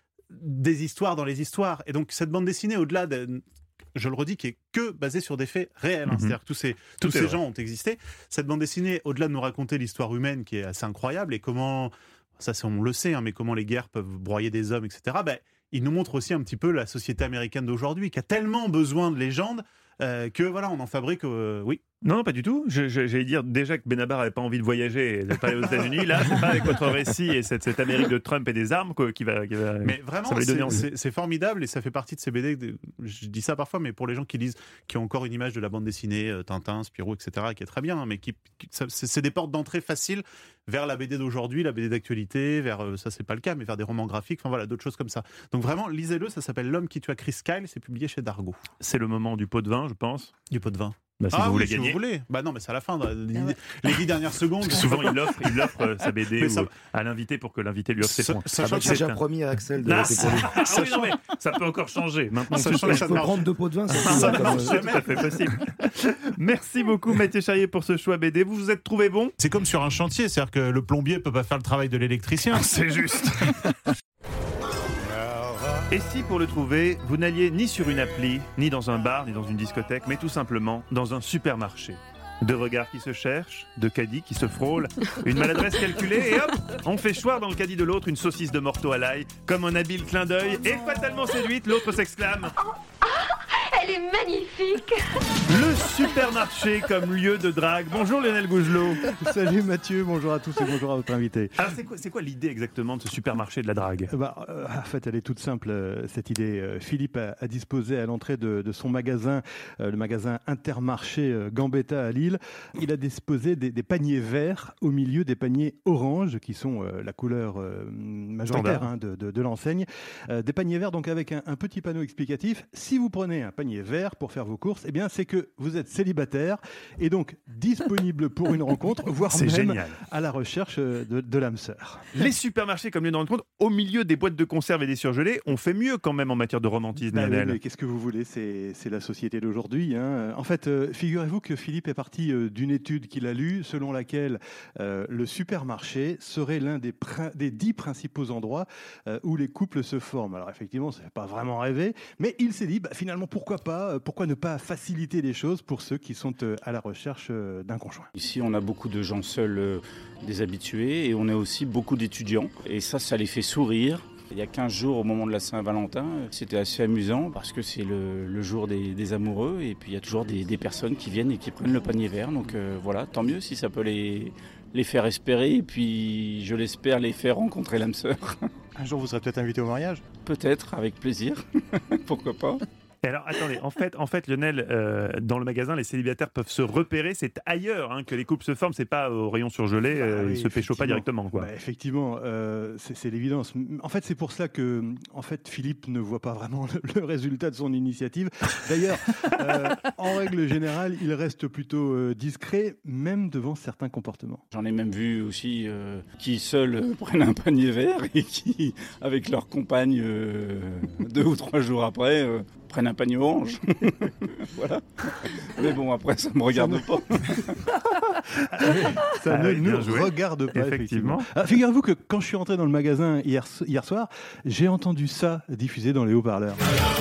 des histoires dans les histoires. Et donc, cette bande dessinée, au-delà de... je le redis, qui est que basée sur des faits réels. Hein, mmh. C'est-à-dire que tous ces, tous ces gens ont existé. Cette bande dessinée, au-delà de nous raconter l'histoire humaine, qui est assez incroyable, et comment, ça on le sait, hein, mais comment les guerres peuvent broyer des hommes, et cetera, bah, il nous montre aussi un petit peu la société américaine d'aujourd'hui, qui a tellement besoin de légendes euh, que voilà, on en fabrique. Euh, oui. Non, non, pas du tout. Je, je, j'allais dire déjà que Benabar n'avait pas envie de voyager et de parler aux États-Unis. Là, c'est pas avec votre récit et cette, cette Amérique de Trump et des armes quoi, qui va. Qui va mais vraiment, c'est, c'est, c'est formidable et ça fait partie de ces B D. De, je dis ça parfois, mais pour les gens qui lisent, qui ont encore une image de la bande dessinée, euh, Tintin, Spirou, et cetera, qui est très bien, hein, mais qui, qui ça, c'est, c'est des portes d'entrée faciles vers la B D d'aujourd'hui, la B D d'actualité, vers euh, ça c'est pas le cas, mais vers des romans graphiques, enfin voilà, d'autres choses comme ça. Donc vraiment, lisez-le. Ça s'appelle L'homme qui tua Chris Kyle. C'est publié chez Dargaud. C'est le moment du pot de vin, je pense. Du pot de vin. Bah, si ah vous oui, voulez si gagner. vous voulez. Bah non, mais c'est à la fin, les, les dix dernières secondes. Souvent, il offre, il offre euh, sa B D ça... ou, à l'invité pour que l'invité lui offre ses points. Ah bah, j'ai déjà un... promis à Axel de ah, c'est pour lui. Ah oui, non, mais ça peut encore changer. Maintenant, ça change, il faut prendre deux pots de vin. Ça, ça marche, c'est tout à fait possible. Merci beaucoup, Mathieu Charrier, pour ce choix B D. Vous vous êtes trouvé bon. C'est comme sur un chantier, c'est-à-dire que le plombier peut pas faire le travail de l'électricien. C'est juste. Et si, pour le trouver, vous n'alliez ni sur une appli, ni dans un bar, ni dans une discothèque, mais tout simplement dans un supermarché. Deux regards qui se cherchent, deux caddies qui se frôlent, une maladresse calculée, et hop, on fait choir dans le caddie de l'autre une saucisse de morteau à l'ail, comme un habile clin d'œil, et fatalement séduite, l'autre s'exclame « Elle est magnifique !» Le supermarché comme lieu de drague. Bonjour Lionel Gougelot. Salut Mathieu, bonjour à tous et bonjour à votre invité. Alors c'est quoi, c'est quoi l'idée exactement de ce supermarché de la drague ? bah, euh, En fait, elle est toute simple, euh, cette idée. Euh, Philippe a, a disposé à l'entrée de, de son magasin, euh, le magasin Intermarché euh, Gambetta à Lille, il a disposé des, des paniers verts au milieu des paniers oranges, qui sont euh, la couleur euh, majoritaire hein, de, de, de l'enseigne. Euh, des paniers verts donc avec un, un petit panneau explicatif. Si vous prenez un panier vert pour faire vos courses, eh bien c'est que vous êtes célibataire et donc disponible pour une rencontre, voire c'est même génial. À la recherche de, de l'âme sœur. Les supermarchés comme lieu de rencontre, au milieu des boîtes de conserve et des surgelés, on fait mieux quand même en matière de romantisme. Ah oui, mais qu'est-ce que vous voulez, c'est, c'est la société d'aujourd'hui. Hein. En fait, euh, figurez-vous que Philippe est parti euh, d'une étude qu'il a lue, selon laquelle euh, le supermarché serait l'un des, prin- des dix principaux endroits euh, où les couples se forment. Alors effectivement, c'est pas vraiment rêvé, mais il s'est dit, bah, finalement, pourquoi pas, pourquoi ne pas faciliter les choses pour ceux qui sont à la recherche d'un conjoint. Ici, on a beaucoup de gens seuls, euh, des habitués, et on a aussi beaucoup d'étudiants. Et ça, ça les fait sourire. Il y a quinze jours, au moment de la Saint-Valentin, c'était assez amusant parce que c'est le, le jour des, des amoureux et puis il y a toujours des, des personnes qui viennent et qui prennent le panier vert. Donc euh, voilà, tant mieux si ça peut les, les faire espérer et puis je l'espère les faire rencontrer l'âme sœur. Un jour, vous serez peut-être invité au mariage ? Peut-être, avec plaisir. Pourquoi pas ? Et alors, attendez, en fait, en fait Lionel, euh, dans le magasin, les célibataires peuvent se repérer. C'est ailleurs hein, que les couples se forment. C'est pas au rayon surgelé. Ah, euh, oui, ils se pécho pas directement, quoi. Bah, effectivement, euh, c'est, c'est l'évidence. En fait, c'est pour cela que, en fait, Philippe ne voit pas vraiment le, le résultat de son initiative. D'ailleurs, euh, en règle générale, il reste plutôt euh, discret, même devant certains comportements. J'en ai même vu aussi euh, qui seuls euh, prennent un panier vert et qui, avec leur compagne, euh, deux ou trois jours après, euh, prennent un panier orange. Voilà. Mais bon, après, ça ne me regarde pas. Ça Ah ne oui, nous bien joué. regarde pas, Effectivement. effectivement. Ah, figurez-vous que quand je suis rentré dans le magasin hier, hier soir, j'ai entendu ça diffusé dans les haut-parleurs.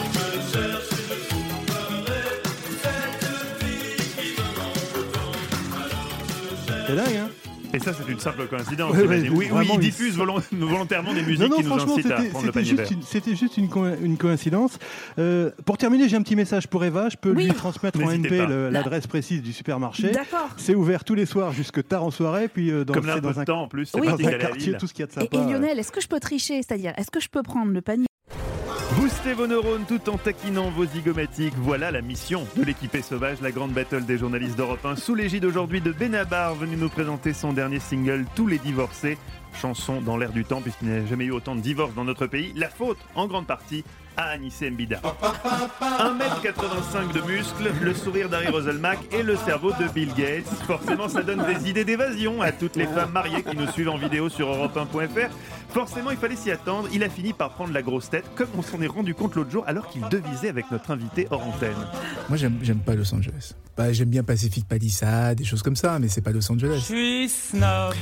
C'est dingue, hein? Et ça, c'est une simple coïncidence. Ouais, j'imagine. ouais, oui, oui, vraiment, ils il- diffusent volon- volontairement des musiques Non, non, qui nous franchement, incitent à c'était- prendre le c'était panier juste vert. une- C'était juste une, co- une coïncidence. Euh, pour terminer, j'ai un petit message pour Eva. Je peux Oui. lui transmettre en N'hésitez M P pas. le- l'adresse précise du supermarché. D'accord. C'est ouvert tous les soirs jusque tard en soirée. Puis euh, dans, Comme là, c'est un peu dans de un, temps, en plus, c'est Oui. pratique dans un à la quartier, ville. tout ce qu'il y a de Et, sympa. et euh. Lionel, est-ce que je peux tricher? C'est-à-dire, est-ce que je peux prendre le panier? Boostez vos neurones tout en taquinant vos zygomatiques. Voilà la mission de l'équipée sauvage, la grande battle des journalistes d'Europe un, sous l'égide aujourd'hui de Benabar, venu nous présenter son dernier single, Tous les divorcés. Chanson dans l'air du temps, puisqu'il n'y a jamais eu autant de divorces dans notre pays. La faute, en grande partie, à Anissé Mbida. un mètre quatre-vingt-cinq de muscles, le sourire d'Harry Roselmack et le cerveau de Bill Gates. Forcément, ça donne des idées d'évasion à toutes les femmes mariées qui nous suivent en vidéo sur Europe un point F R. Forcément, il fallait s'y attendre. Il a fini par prendre la grosse tête, comme on s'en est rendu compte l'autre jour, alors qu'il devisait avec notre invité hors antenne. Moi, j'aime, j'aime pas Los Angeles. Bah, j'aime bien Pacific Palisades, des choses comme ça, mais c'est pas Los Angeles. Je suis snob.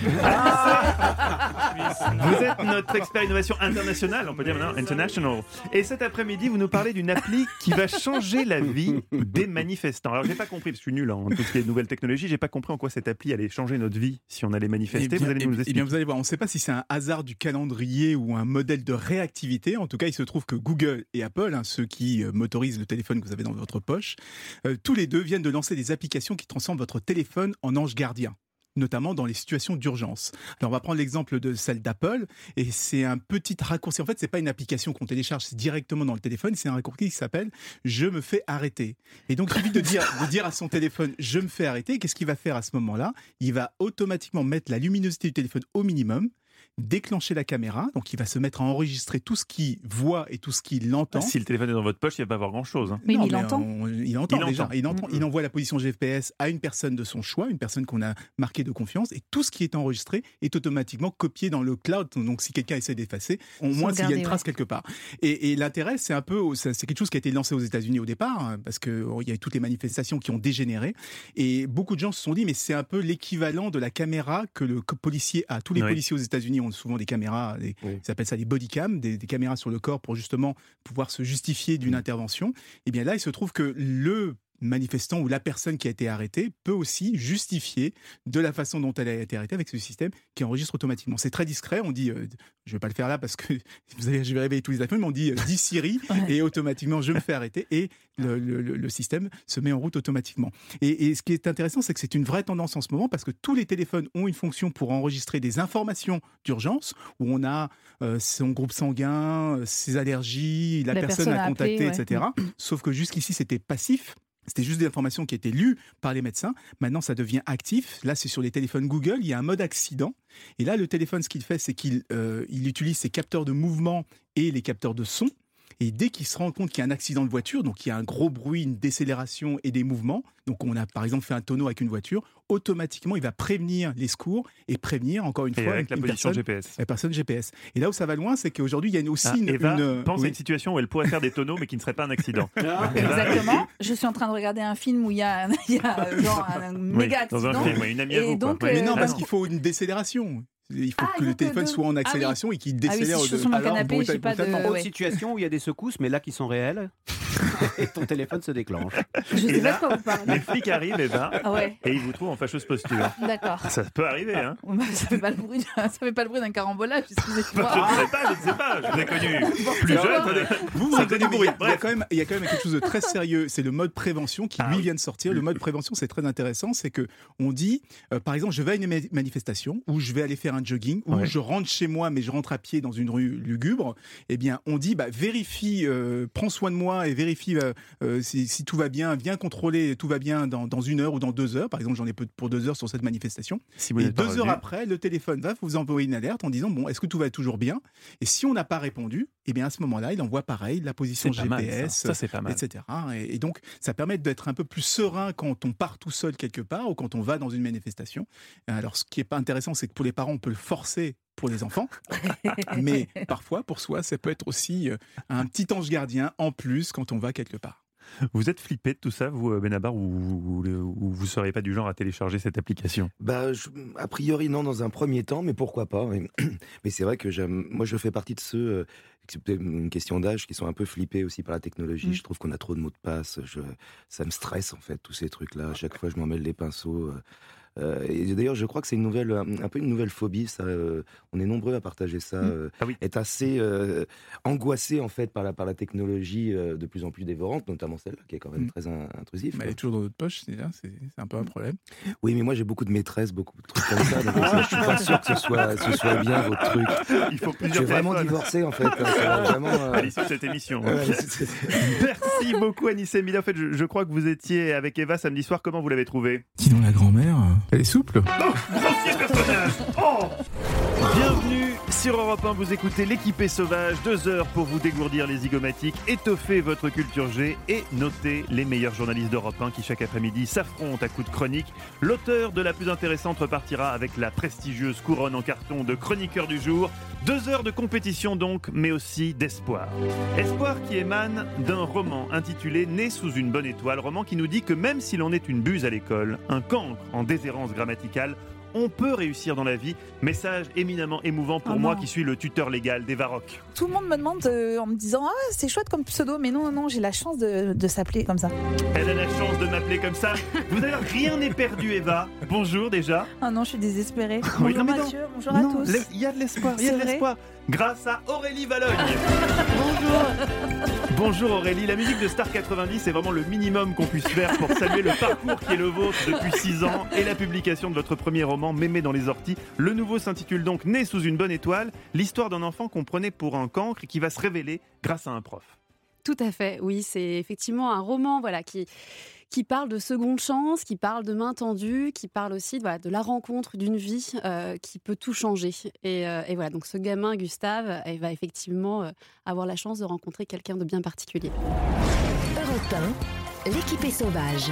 Vous êtes notre expert innovation internationale, on peut dire maintenant international. Et cet après-midi, vous nous parlez d'une appli qui va changer la vie des manifestants. Alors, j'ai pas compris, parce que je suis nul en tout ce qui est nouvelles technologies, j'ai pas compris en quoi cette appli allait changer notre vie si on allait manifester. Eh bien, vous allez nous eh expliquer. bien, vous allez voir, on ne sait pas si c'est un hasard du calendrier ou un modèle de réactivité. En tout cas, il se trouve que Google et Apple, hein, ceux qui euh, motorisent le téléphone que vous avez dans votre poche, euh, tous les deux viennent de lancer des applications qui transforment votre téléphone en ange gardien, notamment dans les situations d'urgence. Alors on va prendre l'exemple de celle d'Apple, et c'est un petit raccourci. En fait, c'est pas une application qu'on télécharge directement dans le téléphone, c'est un raccourci qui s'appelle « Je me fais arrêter ». Et donc il suffit de dire, de dire à son téléphone « Je me fais arrêter ». Qu'est-ce qu'il va faire à ce moment-là? Il va automatiquement mettre la luminosité du téléphone au minimum, déclencher la caméra, donc il va se mettre à enregistrer tout ce qu'il voit et tout ce qu'il entend. Si le téléphone est dans votre poche, il va pas avoir grand-chose. hein. Oui, mais il mais entend. on- il entend Il déjà. entend. Il, entend. Mmh. Il envoie la position G P S à une personne de son choix, une personne qu'on a marquée de confiance, et tout ce qui est enregistré est automatiquement copié dans le cloud. Donc si quelqu'un essaie d'effacer, au moins s'il y a une trace ouais. quelque part. Et, et l'intérêt, c'est un peu, c'est c'est quelque chose qui a été lancé aux États-Unis au départ, hein, parce que oh, il y a eu toutes les manifestations qui ont dégénéré, et beaucoup de gens se sont dit, mais c'est un peu l'équivalent de la caméra que le co- policier a. Tous les Oui. policiers aux États-Unis ont souvent des caméras, des, Oui. ils appellent ça des body cams, des, des caméras sur le corps pour justement pouvoir se justifier d'une intervention. Et bien là, il se trouve que le manifestant ou la personne qui a été arrêtée peut aussi justifier de la façon dont elle a été arrêtée avec ce système qui enregistre automatiquement. C'est très discret, on dit, euh, je ne vais pas le faire là parce que vous allez, je vais réveiller tous les iPhones, mais on dit euh, dis Siri et automatiquement je me fais arrêter et le, le- le- le système se met en route automatiquement. Et, et ce qui est intéressant, c'est que c'est une vraie tendance en ce moment parce que tous les téléphones ont une fonction pour enregistrer des informations d'urgence où on a euh, son groupe sanguin, euh, ses allergies, la, La personne, personne à à appeler, contacter, ouais. et cetera. Sauf que jusqu'ici, c'était passif. C'était juste des informations qui étaient lues par les médecins. Maintenant, ça devient actif. Là, c'est sur les téléphones Google. Il y a un mode accident. Et là, le téléphone, ce qu'il fait, c'est qu'il euh, il utilise ses capteurs de mouvement et les capteurs de son. Et dès qu'il se rend compte qu'il y a un accident de voiture, donc il y a un gros bruit, une décélération et des mouvements, donc on a par exemple fait un tonneau avec une voiture, automatiquement il va prévenir les secours et prévenir encore une Et fois avec une, la une position personne, G P S. la personne G P S. Et là où ça va loin, c'est qu'aujourd'hui il y a une- aussi Ah, une, Eva une- pense oui. à une situation où elle pourrait faire des tonneaux, mais qui ne serait pas un accident. Eva, Exactement. Je suis en train de regarder un film où il y a, il y a euh, genre un oui, méga dans accident. un film, oui, une amie à Et vous. donc, quoi. Mais euh, non, Ah parce qu'il faut une décélération. Il faut Ah, que il le faut que téléphone de- soit en Ah oui. accélération et qu'il Ah oui, si décélère. je suis de- sur mon Alors, canapé, bon, j'ai pas de- complètement. ouais. Autre situation où il y a des secousses, mais là qui sont réelles. et ton téléphone se déclenche. Je sais pas de quoi vous parlez. Les flics arrivent, Eva, Ah ouais. et ils vous trouvent en fâcheuse posture. D'accord. Ça peut arriver, hein. Ça fait pas le bruit, ça fait pas le bruit d'un carambolage, excusez-moi. Je ne sais pas, je ne sais pas. Je vous ai connu plus Alors, jeune. attendez, vous, Ça vous fait attendez, du mais il y a- bruit. il y, a quand même, il y a quand même quelque chose de très sérieux. C'est le mode prévention qui, lui, vient de sortir. Le mode prévention, c'est très intéressant. C'est que on dit, euh, par exemple, je vais à une ma- manifestation, ou je vais aller faire un jogging, ou Ouais. je rentre chez moi, mais je rentre à pied dans une rue lugubre. Eh bien, on dit, bah, vérifie, euh, prends soin de moi et vérifie euh, euh, si, si tout va bien, viens contrôler, tout va bien dans, dans une heure ou dans deux heures. Par exemple, j'en ai peu pour deux heures sur cette manifestation. Si vous et n'êtes pas deux heures revenu. après, le téléphone va vous envoyer une alerte en disant, bon, est-ce que tout va toujours bien? Et si on n'a pas répondu, eh bien, à ce moment-là, il envoie pareil, la position C'est pas G mal, P S, ça. Ça, c'est pas mal. et cetera. Et, et donc, ça permet d'être un peu plus serein quand on part tout seul quelque part ou quand on va dans une manifestation. Alors, ce qui n'est pas intéressant, c'est que pour les parents, on peut le forcer pour les enfants, mais parfois, pour soi, ça peut être aussi euh, un petit ange gardien en plus quand on va quelque part. Vous êtes flippé de tout ça, vous, Benabar, ou vous ne seriez pas du genre à télécharger cette application? Bah, je- a priori, non, dans un premier temps, mais pourquoi pas. Mais, mais c'est vrai que j'aime, moi, je fais partie de ceux, euh, c'est peut-être une question d'âge, qui sont un peu flippés aussi par la technologie. Mm. Je trouve qu'on a trop de mots de passe. Je, ça me stresse, en fait, tous ces trucs-là. À chaque fois, je m'en mêle les pinceaux. euh, Euh, et d'ailleurs, je crois que c'est une nouvelle, un, un peu une nouvelle phobie. Ça, euh, on est nombreux à partager ça. Mmh. Euh, Ah oui. Être assez euh, angoissé en fait par la par la technologie euh, de plus en plus dévorante, notamment celle-là qui est quand même Mmh. très in- intrusive. Mais elle est toujours dans notre poche, c'est, c'est, c'est un peu un problème. Oui, mais moi j'ai beaucoup de maîtresses, beaucoup de trucs comme ça. Donc je suis pas sûr que ce soit, ce soit bien votre truc. Il faut Je plusieurs suis vraiment téléphones. divorcé en fait. hein, ça va vraiment, euh, À l'issue de cette émission. Ouais, c'est- c'est- Merci beaucoup, Anissa Emilia. En fait, je, je crois que vous étiez avec Eva samedi soir. Comment vous l'avez trouvé? Sinon, la grand-mère, elle est souple. Grossier personnage. Oh Bienvenue sur Europe un, vous écoutez L'équipé sauvage, deux heures pour vous dégourdir les zygomatiques, étoffer votre culture G et noter les meilleurs journalistes d'Europe un qui chaque après-midi s'affrontent à coups de chronique. L'auteur de la plus intéressante repartira avec la prestigieuse couronne en carton de chroniqueur du jour. Deux heures de compétition donc, mais aussi d'espoir. Espoir qui émane d'un roman intitulé Né sous une bonne étoile, roman qui nous dit que même si l'on est une buse à l'école, un cancre en déshérence grammaticale, on peut réussir dans la vie. Message éminemment émouvant pour Oh moi non. qui suis le tuteur légal des Varrocs. Tout le monde me demande euh, en me disant ah c'est chouette comme pseudo, mais non non non j'ai la chance de, de s'appeler comme ça. Elle a la chance de m'appeler comme ça. Vous d'ailleurs, rien n'est perdu, Eva. Bonjour déjà. Ah non je suis désespérée. Oui, Bonjour non, mais non. Mathieu, bonjour à Non, tous. le- Il y a de l'espoir, il y a C'est de vrai l'espoir. Grâce à Aurélie Valogne. Bonjour Aurélie, la musique de Star quatre-vingt-dix est vraiment le minimum qu'on puisse faire pour saluer le parcours qui est le vôtre depuis six ans et la publication de votre premier roman Mémé dans les orties. Le nouveau s'intitule donc Né sous une bonne étoile, l'histoire d'un enfant qu'on prenait pour un cancre et qui va se révéler grâce à un prof. Tout à fait, oui, c'est effectivement un roman voilà, qui, qui parle de seconde chance, qui parle de main tendue, qui parle aussi voilà, de la rencontre d'une vie euh, qui peut tout changer. Et, euh, et voilà, donc ce gamin, Gustave, il va effectivement euh, avoir la chance de rencontrer quelqu'un de bien particulier. Europe un, l'équipé sauvage.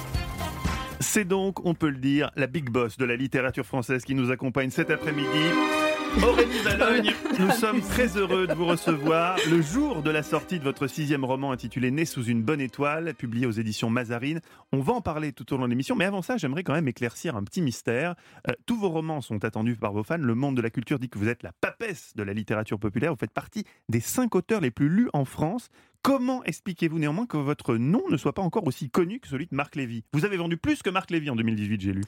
C'est donc, on peut le dire, la big boss de la littérature française qui nous accompagne cet après-midi. Aurélie Valogne, nous sommes très heureux de vous recevoir le jour de la sortie de votre sixième roman intitulé Né sous une bonne étoile, publié aux éditions Mazarine. On va en parler tout au long de l'émission, mais avant ça, j'aimerais quand même éclaircir un petit mystère. Euh, tous vos romans sont attendus par vos fans. Le monde de la culture dit que vous êtes la papesse de la littérature populaire. Vous faites partie des cinq auteurs les plus lus en France. Comment expliquez-vous néanmoins que votre nom ne soit pas encore aussi connu que celui de Marc Lévy? Vous avez vendu plus que Marc Lévy en deux mille dix-huit, j'ai lu.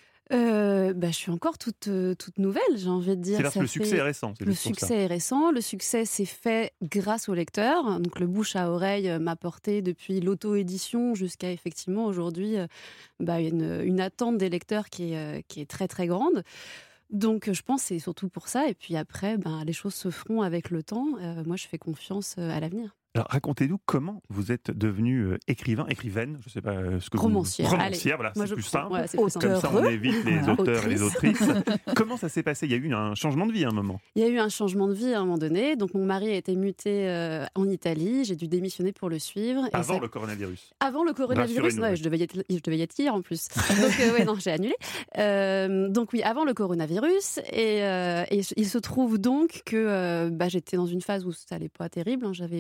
Euh, bah, je suis encore toute, euh, toute nouvelle, j'ai envie de dire. C'est parce Ça que le fait- succès est récent, c'est Le juste pour ça. succès est récent. Le succès s'est fait grâce au lecteur. Donc le bouche à oreille euh, m'a porté depuis l'auto-édition jusqu'à effectivement aujourd'hui euh, bah, une, une attente des lecteurs qui est, euh, qui est très très grande. Donc je pense que c'est surtout pour ça. Et puis après, ben, les choses se feront avec le temps. Euh, moi, je fais confiance euh, à l'avenir. Alors racontez-nous comment vous êtes devenu euh, écrivain, écrivaine, je ne sais pas euh, ce que Romancière, vous... allez. Romancière, voilà, Moi, c'est je plus prends. simple. Voilà, c'est plus Comme ça, on simple. évite les Voilà. auteurs et les Autrice. autrices. Comment ça s'est passé? Il y a eu un changement de vie à un moment. Il y a eu un changement de vie à un moment donné. Donc mon mari a été muté euh, en Italie. J'ai dû démissionner pour le suivre. Et Avant ça- le coronavirus. Avant le coronavirus, Rassurez-nous, ouais, oui. je, devais y être, je devais y être hier en plus. Donc, euh, ouais, non, j'ai annulé. Euh, donc, oui, avant le coronavirus. Et, euh, et il se trouve donc que euh, bah, j'étais dans une phase où ça n'allait pas terrible. hein. J'avais plus de travail.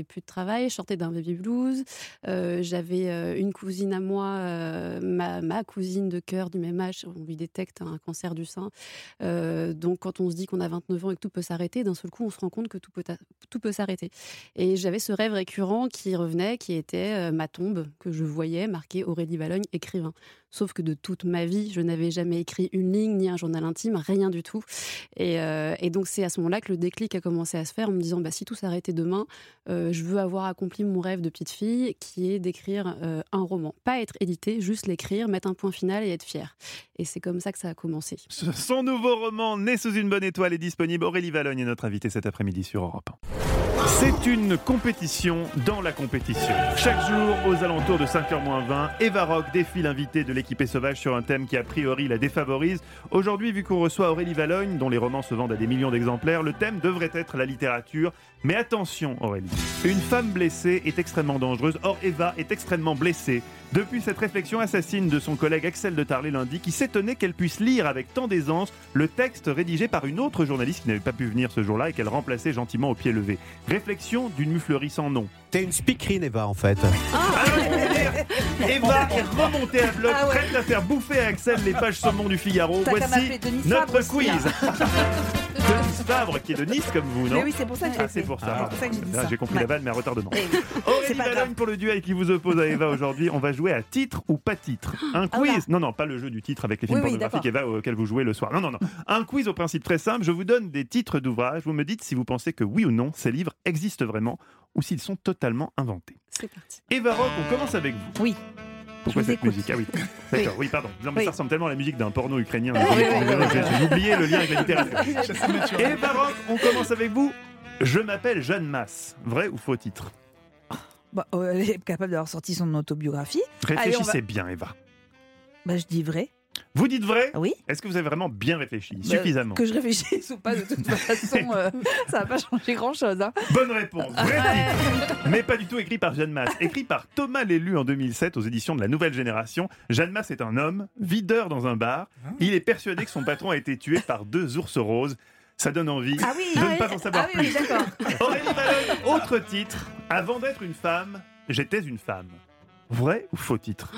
travail, je sortais d'un baby blues. Euh, j'avais euh, une cousine à moi, euh, ma, ma cousine de cœur du même âge, on lui détecte un cancer du sein. Euh, donc quand on se dit qu'on a vingt-neuf ans et que tout peut s'arrêter, d'un seul coup on se rend compte que tout peut, ta- tout peut s'arrêter. Et j'avais ce rêve récurrent qui revenait, qui était euh, ma tombe que je voyais marquée Aurélie Valogne, écrivain. Sauf que de toute ma vie, je n'avais jamais écrit une ligne, ni un journal intime, rien du tout. Et, euh, et donc c'est à ce moment-là que le déclic a commencé à se faire en me disant bah, si tout s'arrêtait demain, euh, je veux avoir accompli mon rêve de petite fille qui est d'écrire euh, un roman. Pas être édité, juste l'écrire, mettre un point final et être fière. Et c'est comme ça que ça a commencé. Son nouveau roman, Né sous une bonne étoile, est disponible. Aurélie Valogne est notre invitée cet après-midi sur Europe un. C'est une compétition dans la compétition. Chaque jour, aux alentours de cinq heures moins vingt, Eva Rock défie l'invité de l'équipée sauvage sur un thème qui a priori la défavorise. Aujourd'hui, vu qu'on reçoit Aurélie Valogne, dont les romans se vendent à des millions d'exemplaires, le thème devrait être la littérature. Mais attention Aurélie, une femme blessée est extrêmement dangereuse. Or Eva est extrêmement blessée. Depuis cette réflexion assassine de son collègue Axel de Tarlé lundi, qui s'étonnait qu'elle puisse lire avec tant d'aisance le texte rédigé par une autre journaliste qui n'avait pas pu venir ce jour-là et qu'elle remplaçait gentiment au pied levé. Réflexion d'une muflerie sans nom. T'es une speakerine Eva en fait. Eva est remontée à bloc, ah ouais. prête à faire bouffer à Axel les pages saumon du Figaro. T'as Voici notre aussi, quiz. Hein. Denis Fabre, qui est de Nice comme vous, non? Mais oui, c'est pour ça que j'ai ah, c'est pour ça. Ah, c'est pour ça que j'ai dit Là, ça. j'ai compris ouais. la balle, mais à retardement. Aurélie Valogne pour le duel qui vous oppose à Eva aujourd'hui. On va jouer à titre ou pas titre. Un quiz. Ah, non, non, pas le jeu du titre avec les films oui, pornographiques oui, Eva auquel vous jouez le soir. Non, non, non. Un quiz au principe très simple. Je vous donne des titres d'ouvrages. Vous me dites si vous pensez que oui ou non, ces livres existent vraiment ou s'ils sont totalement inventés. C'est parti. Eva Rock, on commence avec vous. Oui. Pourquoi cette écoute. musique? Ah oui, d'accord, oui, pardon. Non, mais oui. Ça ressemble tellement à la musique d'un porno ukrainien. Oui, oui, oui, oui. J'ai oublié le lien avec la littérature. Et Baroque, on commence avec vous. Je m'appelle Jeanne Masse. Vrai ou faux titre? Bah, euh, elle est capable d'avoir sorti son autobiographie. Réfléchissez Allez, va... bien, Eva. Bah, je dis vrai. Vous dites vrai? Oui. Est-ce que vous avez vraiment bien réfléchi? Bah, Suffisamment? Que je réfléchisse ou pas, de toute façon, euh, ça va pas changer grand-chose. Hein. Bonne réponse. Vrai titre. Mais pas du tout écrit par Jeanne Masse. Écrit par Thomas Lélu en deux mille sept aux éditions de La Nouvelle Génération. Jeanne Masse est un homme, videur dans un bar. Il est persuadé que son patron a été tué par deux ours roses. Ça donne envie ah oui, de ah ne oui, pas en savoir ah plus. Oui, d'accord. Aurélie Valogne, autre titre. Avant d'être une femme, j'étais une femme. Vrai ou faux titre?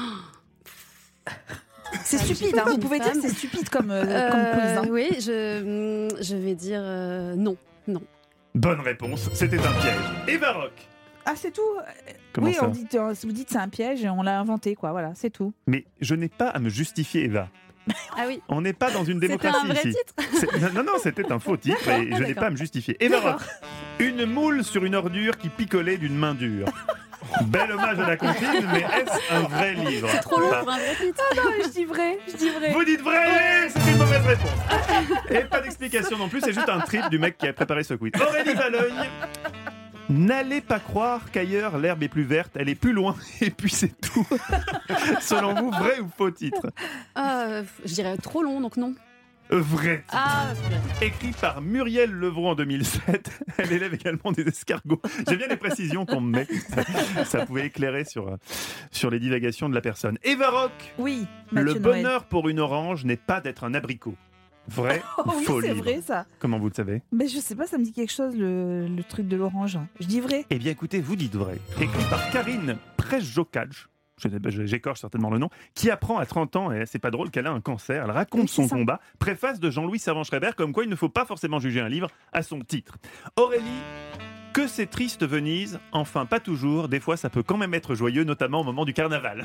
C'est stupide, hein, vous pouvez dire que c'est stupide comme, euh, euh, comme quiz. Hein. Oui, je, je vais dire euh, non, non. Bonne réponse, c'était un piège. Eva Rock. Ah, c'est tout? Comment oui, ça on dit, vous dites c'est un piège et on l'a inventé, quoi, voilà, c'est tout. Mais je n'ai pas à me justifier, Eva. Ah oui. On n'est pas dans une démocratie c'était un vrai ici. Titre non, non, c'était un faux titre et je n'ai pas à me justifier. Eva Rock. Une moule sur une ordure qui picolait d'une main dure. Bel hommage à la comptine, mais est-ce un vrai livre? C'est trop long pour un vrai titre. Ah non, je dis vrai, je dis vrai. Vous dites vrai, oui, c'est une mauvaise réponse. Et pas d'explication non plus, c'est juste un trip du mec qui a préparé ce quiz. Aurélie Valogne. N'allez pas croire qu'ailleurs l'herbe est plus verte, elle est plus loin, et puis c'est tout. Selon vous, vrai ou faux titre? euh, Je dirais trop long, donc non. Vrai titre. Ah, écrit par Muriel Levrault en deux mille sept. Elle élève également des escargots. J'aime bien les précisions qu'on me met. Ça, ça pouvait éclairer sur, sur les divagations de la personne. Eva Rock. Oui. Le bonheur pour une orange n'est pas d'être un abricot. Vrai oh, ou oui, faux c'est livre? vrai ça. Comment vous le savez? Mais je sais pas, ça me dit quelque chose le, le truc de l'orange. Je dis vrai. Eh bien écoutez, vous dites vrai. Écrit par Karine Prejokaj. J'écorche certainement le nom, qui apprend à trente ans, et c'est pas drôle, qu'elle a un cancer. Elle raconte oui, son ça. combat. Préface de Jean-Louis Servan-Schreiber, comme quoi il ne faut pas forcément juger un livre à son titre. Aurélie, que c'est triste Venise, enfin pas toujours, des fois ça peut quand même être joyeux, notamment au moment du carnaval.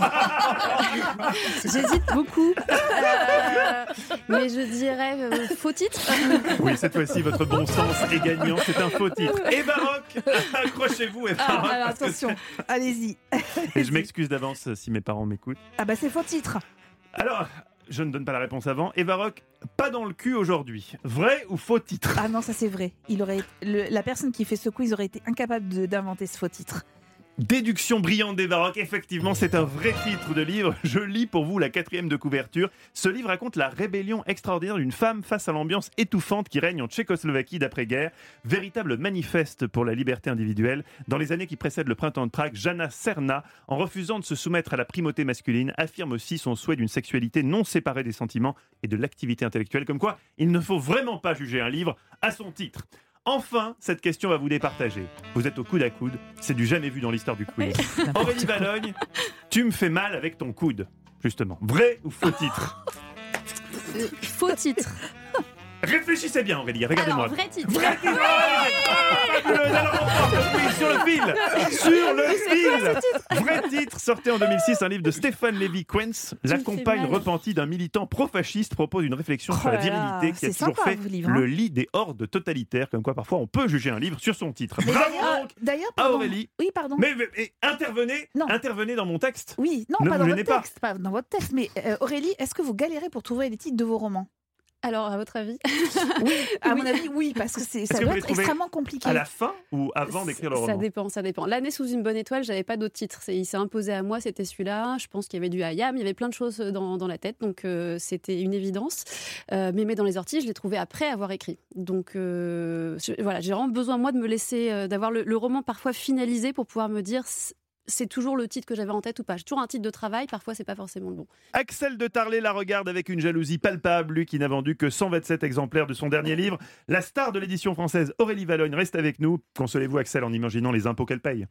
J'hésite beaucoup, euh, mais je dirais euh, faux titre. Oui, cette fois-ci votre bon sens est gagnant, c'est un faux titre. Eva Rock, accrochez-vous Eva ah, Rock. Alors attention, allez-y. Et je m'excuse d'avance si mes parents m'écoutent. Ah bah c'est faux titre. Alors... Je ne donne pas la réponse avant. Eva Rock, pas dans le cul aujourd'hui. Vrai ou faux titre? Ah non, ça c'est vrai. Il aurait, le, la personne qui fait ce quiz aurait été incapable de, d'inventer ce faux titre. Déduction brillante d'Eva Rock, effectivement, c'est un vrai titre de livre. Je lis pour vous la quatrième de couverture. Ce livre raconte la rébellion extraordinaire d'une femme face à l'ambiance étouffante qui règne en Tchécoslovaquie d'après-guerre. Véritable manifeste pour la liberté individuelle. Dans les années qui précèdent le printemps de Prague, Jana Serna, en refusant de se soumettre à la primauté masculine, affirme aussi son souhait d'une sexualité non séparée des sentiments et de l'activité intellectuelle. Comme quoi, il ne faut vraiment pas juger un livre à son titre. Enfin, cette question va vous départager. Vous êtes au coude à coude, c'est du jamais vu dans l'histoire du quiz. Aurélie Valogne, tu me fais mal avec ton coude, justement. Vrai ou faux titre? Euh, Faux titre. Réfléchissez bien, Aurélie, regardez-moi. Alors, vrai titre. Vrai titre. Ah, fabuleuse. Alors, on part le fil, sur le fil. Sur le fil. Vrai titre, sorti en deux mille six, un livre de Stéphane Lévy-Quentz. La compagne repentie d'un militant pro-fasciste propose une réflexion Oh sur la là là, virilité qui a c'est toujours sympa, fait vos livres, hein. le lit des hordes totalitaires, comme quoi parfois on peut juger un livre sur son titre. Mais Bravo d'ailleurs- donc D'ailleurs, à pardon. Aurélie. Oui, pardon. Mais, mais- mais intervenez, Non. intervenez dans mon texte. Oui, non, Ne pas vous dans gênez votre pas. texte, pas dans votre texte. Mais euh, Aurélie, est-ce que vous galérez pour trouver les titres de vos romans? Alors, à votre avis? Oui, à Oui. mon avis, oui, parce que c'est, Est-ce ça que doit vous les être trouvez extrêmement compliqué. À la fin ou avant d'écrire le Ça roman? dépend, ça dépend. L'année sous une bonne étoile, j'avais pas d'autres titres. C'est- Il s'est imposé à moi, c'était celui-là. Je pense qu'il y avait du Hayam, il y avait plein de choses dans, dans la tête, donc euh, c'était une évidence. Euh, Mémé dans les orties, je l'ai trouvé après avoir écrit. Donc euh, je- voilà, j'ai vraiment besoin moi de me laisser, euh, d'avoir le, le roman parfois finalisé pour pouvoir me dire c- c'est toujours le titre que j'avais en tête ou pas. J'ai toujours un titre de travail, parfois c'est pas forcément le bon. Axel de Tarlet la regarde avec une jalousie palpable, lui qui n'a vendu que cent vingt-sept exemplaires de son dernier livre. La star de l'édition française, Aurélie Valogne, reste avec nous. Consolez-vous, Axel, en imaginant les impôts qu'elle paye.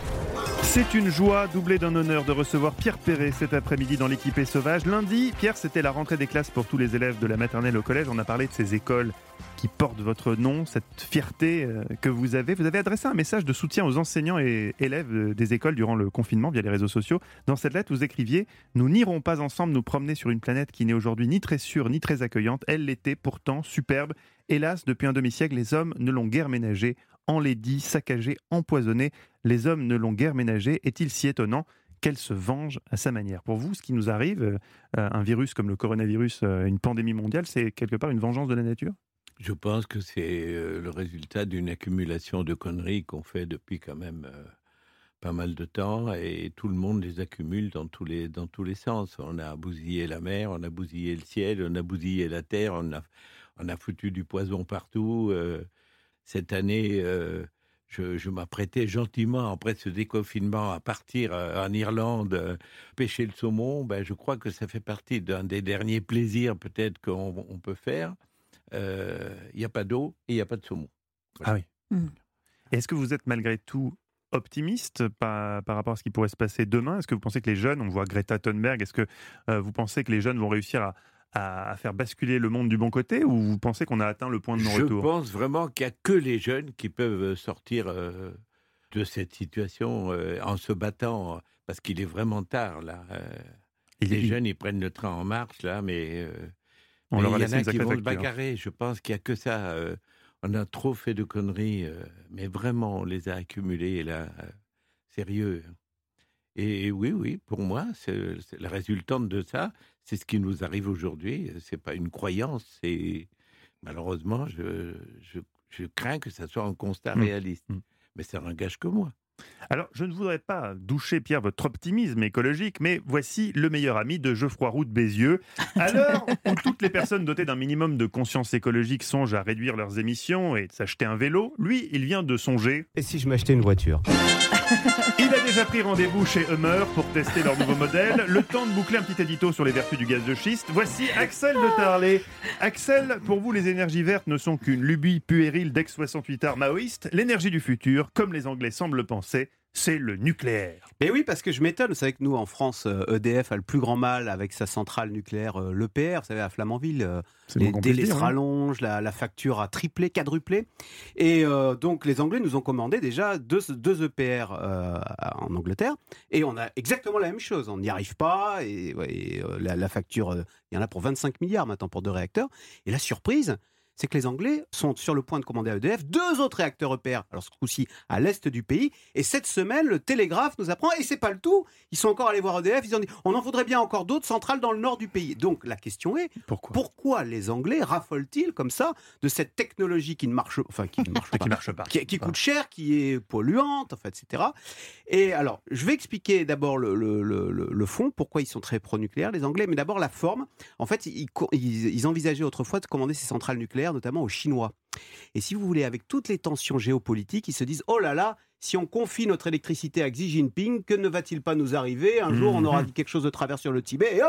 C'est une joie doublée d'un honneur de recevoir Pierre Perret cet après-midi dans l'équipée sauvage. Lundi, Pierre, c'était la rentrée des classes pour tous les élèves de la maternelle au collège. On a parlé de ces écoles qui portent votre nom, cette fierté euh, que vous avez. Vous avez adressé un message de soutien aux enseignants et élèves euh, des écoles durant le confinement via les réseaux sociaux. Dans cette lettre, vous écriviez « Nous n'irons pas ensemble nous promener sur une planète qui n'est aujourd'hui ni très sûre ni très accueillante. Elle l'était pourtant superbe. Hélas, depuis un demi-siècle, les hommes ne l'ont guère ménagée. Enlaidie, saccagée, empoisonnée. Les hommes ne l'ont guère ménagée. Est-il si étonnant qu'elle se venge à sa manière ?» Pour vous, ce qui nous arrive, euh, un virus comme le coronavirus, euh, une pandémie mondiale, c'est quelque part une vengeance de la nature? Je pense que c'est euh, le résultat d'une accumulation de conneries qu'on fait depuis quand même euh, pas mal de temps, et tout le monde les accumule dans tous les, dans tous les sens. On a bousillé la mer, on a bousillé le ciel, on a bousillé la terre, on a, on a foutu du poison partout. Euh, cette année, euh, je, je m'apprêtais gentiment, après ce déconfinement, à partir euh, en Irlande euh, pêcher le saumon. Ben, je crois que ça fait partie d'un des derniers plaisirs peut-être qu'on on peut faire. Il euh, n'y a pas d'eau et il n'y a pas de saumon. Ah oui. Mmh. Est-ce que vous êtes malgré tout optimiste par, par rapport à ce qui pourrait se passer demain? Est-ce que vous pensez que les jeunes, on voit Greta Thunberg, est-ce que euh, vous pensez que les jeunes vont réussir à, à, à faire basculer le monde du bon côté, ou vous pensez qu'on a atteint le point de non-retour? Je pense vraiment qu'il n'y a que les jeunes qui peuvent sortir euh, de cette situation euh, en se battant, parce qu'il est vraiment tard là. Euh, les est... jeunes, ils prennent le train en marche là, mais... Euh, On Mais leur a il y en laissé a une qui sacrée vont se facture. bagarrer. Je pense qu'il n'y a que ça. Euh, on a trop fait de conneries, euh, mais vraiment, on les a accumulées là, euh, sérieux. Et, et oui, oui, pour moi, c'est, c'est la résultante de ça. C'est ce qui nous arrive aujourd'hui. C'est pas une croyance. C'est malheureusement, je, je, je crains que ça soit un constat Mmh. réaliste. Mmh. Mais ça n'engage que moi. Alors, je ne voudrais pas doucher, Pierre, votre optimisme écologique, mais voici le meilleur ami de Geoffroy Roux de Bézieux. À l'heure où toutes les personnes dotées d'un minimum de conscience écologique songent à réduire leurs émissions et de s'acheter un vélo, lui, il vient de songer. Et si je m'achetais une voiture? Il a déjà pris rendez-vous chez Hummer pour tester leur nouveau modèle. Le temps de boucler un petit édito sur les vertus du gaz de schiste. Voici Axel de Tarlet. Axel, pour vous, les énergies vertes ne sont qu'une lubie puérile d'ex soixante-huit arts maoïstes. L'énergie du futur, comme les Anglais semblent le penser, c'est le nucléaire. Mais oui, parce que je m'étonne. Vous savez que nous, en France, E D F a le plus grand mal avec sa centrale nucléaire, euh, l'E P R, vous savez, à Flamanville. Euh, les délais se rallongent, la, la facture a triplé, quadruplé. Et euh, donc, les Anglais nous ont commandé déjà deux, deux E P R euh, en Angleterre. Et on a exactement la même chose. On n'y arrive pas. Et, ouais, et euh, la, la facture, euh, il y en a pour vingt-cinq milliards maintenant pour deux réacteurs. Et la surprise, c'est que les Anglais sont sur le point de commander à E D F deux autres réacteurs E P R, alors ce coup-ci à l'est du pays. Et cette semaine, le Télégraphe nous apprend, et c'est pas le tout, ils sont encore allés voir E D F, ils ont dit on en voudrait bien encore d'autres centrales dans le nord du pays. Donc la question est, pourquoi, pourquoi les Anglais raffolent-ils comme ça de cette technologie qui ne marche, enfin, qui ne marche pas, qui, marche pas. qui, qui coûte cher, qui est polluante, enfin, et cetera. Et alors, je vais expliquer d'abord le, le, le, le fond, pourquoi ils sont très pro-nucléaires, les Anglais, mais d'abord la forme. En fait, ils, ils, ils envisageaient autrefois de commander ces centrales nucléaires, notamment aux Chinois. Et si vous voulez, avec toutes les tensions géopolitiques, ils se disent « Oh là là, si on confie notre électricité à Xi Jinping, que ne va-t-il pas nous arriver? Un jour, on aura dit quelque chose de travers sur le Tibet, et hop,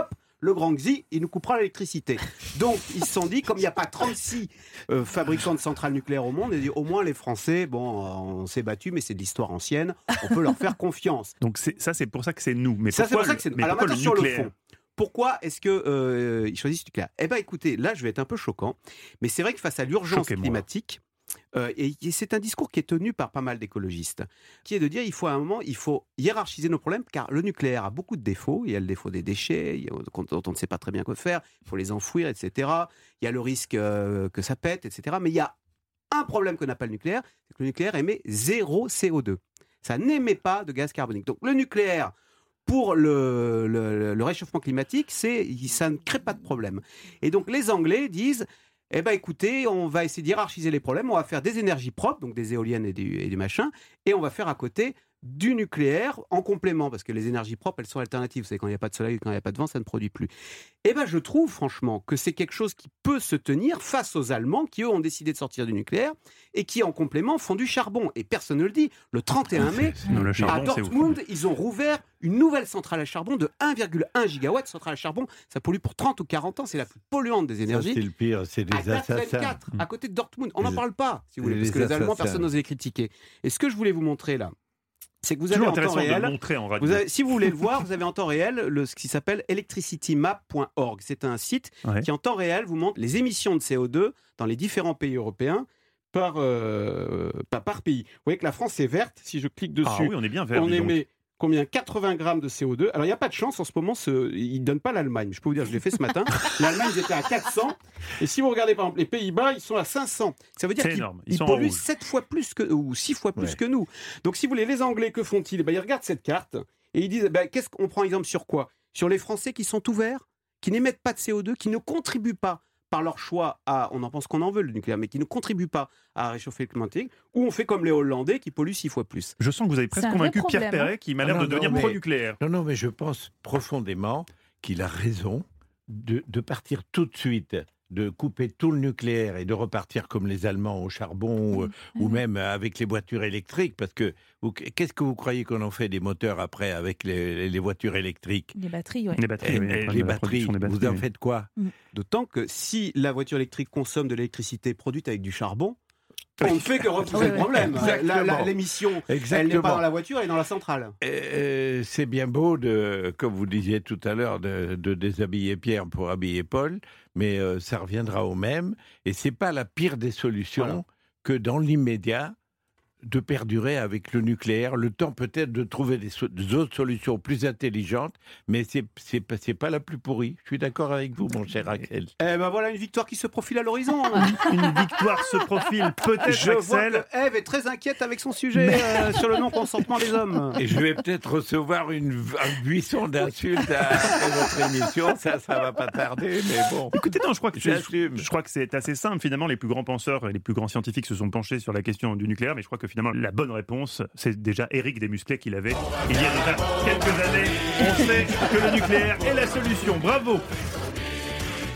le grand Xi, il nous coupera l'électricité. Donc, ils se sont dit, comme il n'y a pas trente-six euh, fabricants de centrales nucléaires au monde, ils ont dit, au moins les Français, bon, euh, on s'est battus, mais c'est de l'histoire ancienne, on peut leur faire confiance. Donc c'est, ça, c'est pour ça que c'est nous. Mais ça, c'est pour ça le, que c'est nous. mais Alors pourquoi maintenant, le sur le nucléaire fond. Pourquoi est-ce qu'ils euh, choisissent le nucléaire ? Eh bien, écoutez, là, je vais être un peu choquant, mais c'est vrai que face à l'urgence Choquez-moi. climatique, Euh, et c'est un discours qui est tenu par pas mal d'écologistes, qui est de dire il faut à un moment, il faut hiérarchiser nos problèmes, car le nucléaire a beaucoup de défauts. Il y a le défaut des déchets, il y a, dont on ne sait pas très bien quoi faire, il faut les enfouir, et cetera. Il y a le risque euh, que ça pète, et cetera. Mais il y a un problème que n'a pas le nucléaire, c'est que le nucléaire émet zéro C O deux. Ça n'émet pas de gaz carbonique. Donc le nucléaire, pour le, le, le réchauffement climatique, c'est, ça ne crée pas de problème. Et donc les Anglais disent eh bien, écoutez, on va essayer d'hiérarchiser les problèmes, on va faire des énergies propres, donc des éoliennes et du, et du machin, et on va faire à côté du nucléaire en complément, parce que les énergies propres, elles sont alternatives. Vous savez, quand il n'y a pas de soleil, quand il n'y a pas de vent, ça ne produit plus. Eh bien, je trouve, franchement, que c'est quelque chose qui peut se tenir face aux Allemands, qui, eux, ont décidé de sortir du nucléaire, et qui, en complément, font du charbon. Et personne ne le dit. Le trente et un mai, non, le charbon, à Dortmund, ils ont rouvert une nouvelle centrale à charbon de un virgule un gigawatt. Centrale à charbon, ça pollue pour trente ou quarante ans, c'est la plus polluante des énergies. Ça, c'est le pire, c'est des à assassins. quatre, à côté de Dortmund. On n'en Les- parle pas, si vous voulez, les parce que les Allemands, assassins. personne n'ose les critiquer. Et ce que je voulais vous montrer là, c'est que vous avez Toujours en temps intéressant de réel, le montrer en radio. vous avez- si vous voulez le voir, vous avez en temps réel le, ce qui s'appelle electricity map point org. C'est un site Ouais. qui en temps réel vous montre les émissions de C O deux dans les différents pays européens par, euh, pas par pays. Vous voyez que la France est verte. Si je clique dessus, Ah oui, on est bien vert. on dis donc. émet combien quatre-vingts grammes de C O deux. Alors, il n'y a pas de chance en ce moment, ce... ils ne donnent pas l'Allemagne. Je peux vous dire, je l'ai fait ce matin. L'Allemagne, ils étaient à quatre cents. Et si vous regardez, par exemple, les Pays-Bas, ils sont à cinq cents. Ça veut dire C'est qu'ils énorme. Ils ils sont en polluent rouge. sept fois plus que, ou six fois plus Ouais. que nous. Donc, si vous voulez, les Anglais, que font-ils Eh ben, ils regardent cette carte et ils disent, ben, qu'est-ce qu'on prend exemple sur quoi Sur les Français qui sont ouverts, qui n'émettent pas de C O deux, qui ne contribuent pas par leur choix à, on en pense qu'on en veut le nucléaire, mais qui ne contribuent pas à réchauffer le climatique, ou on fait comme les Hollandais qui polluent six fois plus. Je sens que vous avez presque C'est un convaincu vrai Pierre problème, Perret, qui m'a l'air Ah de non, devenir non, mais- pro-nucléaire. Non, non, mais je pense profondément qu'il a raison de, de partir tout de suite, de couper tout le nucléaire et de repartir comme les Allemands au charbon ou, ou même avec les voitures électriques. Parce que vous- qu'est-ce que vous croyez qu'on en fait des moteurs après avec les, les voitures électriques Les batteries, ouais. Les batteries, Et- oui, et le problème les de la batteries, production des batteries, vous en oui. faites quoi? D'autant que si la voiture électrique consomme de l'électricité produite avec du charbon, on ne fait que repousser Ouais, le ouais. problème. La- la- Exactement. L'émission, elle n'est Exactement. pas dans la voiture, elle est dans la centrale. Euh, c'est bien beau, de, comme vous disiez tout à l'heure, de, de déshabiller Pierre pour habiller Paul, mais euh, ça reviendra au même. Et c'est pas la pire des solutions Voilà. que dans l'immédiat de perdurer avec le nucléaire, le temps peut-être de trouver des, so- des autres solutions plus intelligentes, mais c'est c'est pas c'est pas la plus pourrie. Je suis d'accord avec vous, mon cher Axel. Eh ben voilà une victoire qui se profile à l'horizon. Une victoire se profile peut-être, Je vois Axel. que Ève est très inquiète avec son sujet euh, sur le non-consentement des hommes. Et je vais peut-être recevoir une, un buisson d'insultes à- après votre émission. Ça, ça va pas tarder, mais bon. Écoutez, non, je crois que c'est, J'assume. je crois que c'est assez simple. Finalement, les plus grands penseurs et les plus grands scientifiques se sont penchés sur la question du nucléaire, mais je crois que finalement, la bonne réponse, c'est déjà Éric Desmusclés qui l'avait il y a déjà quelques années. On sait que le nucléaire est la solution. Bravo.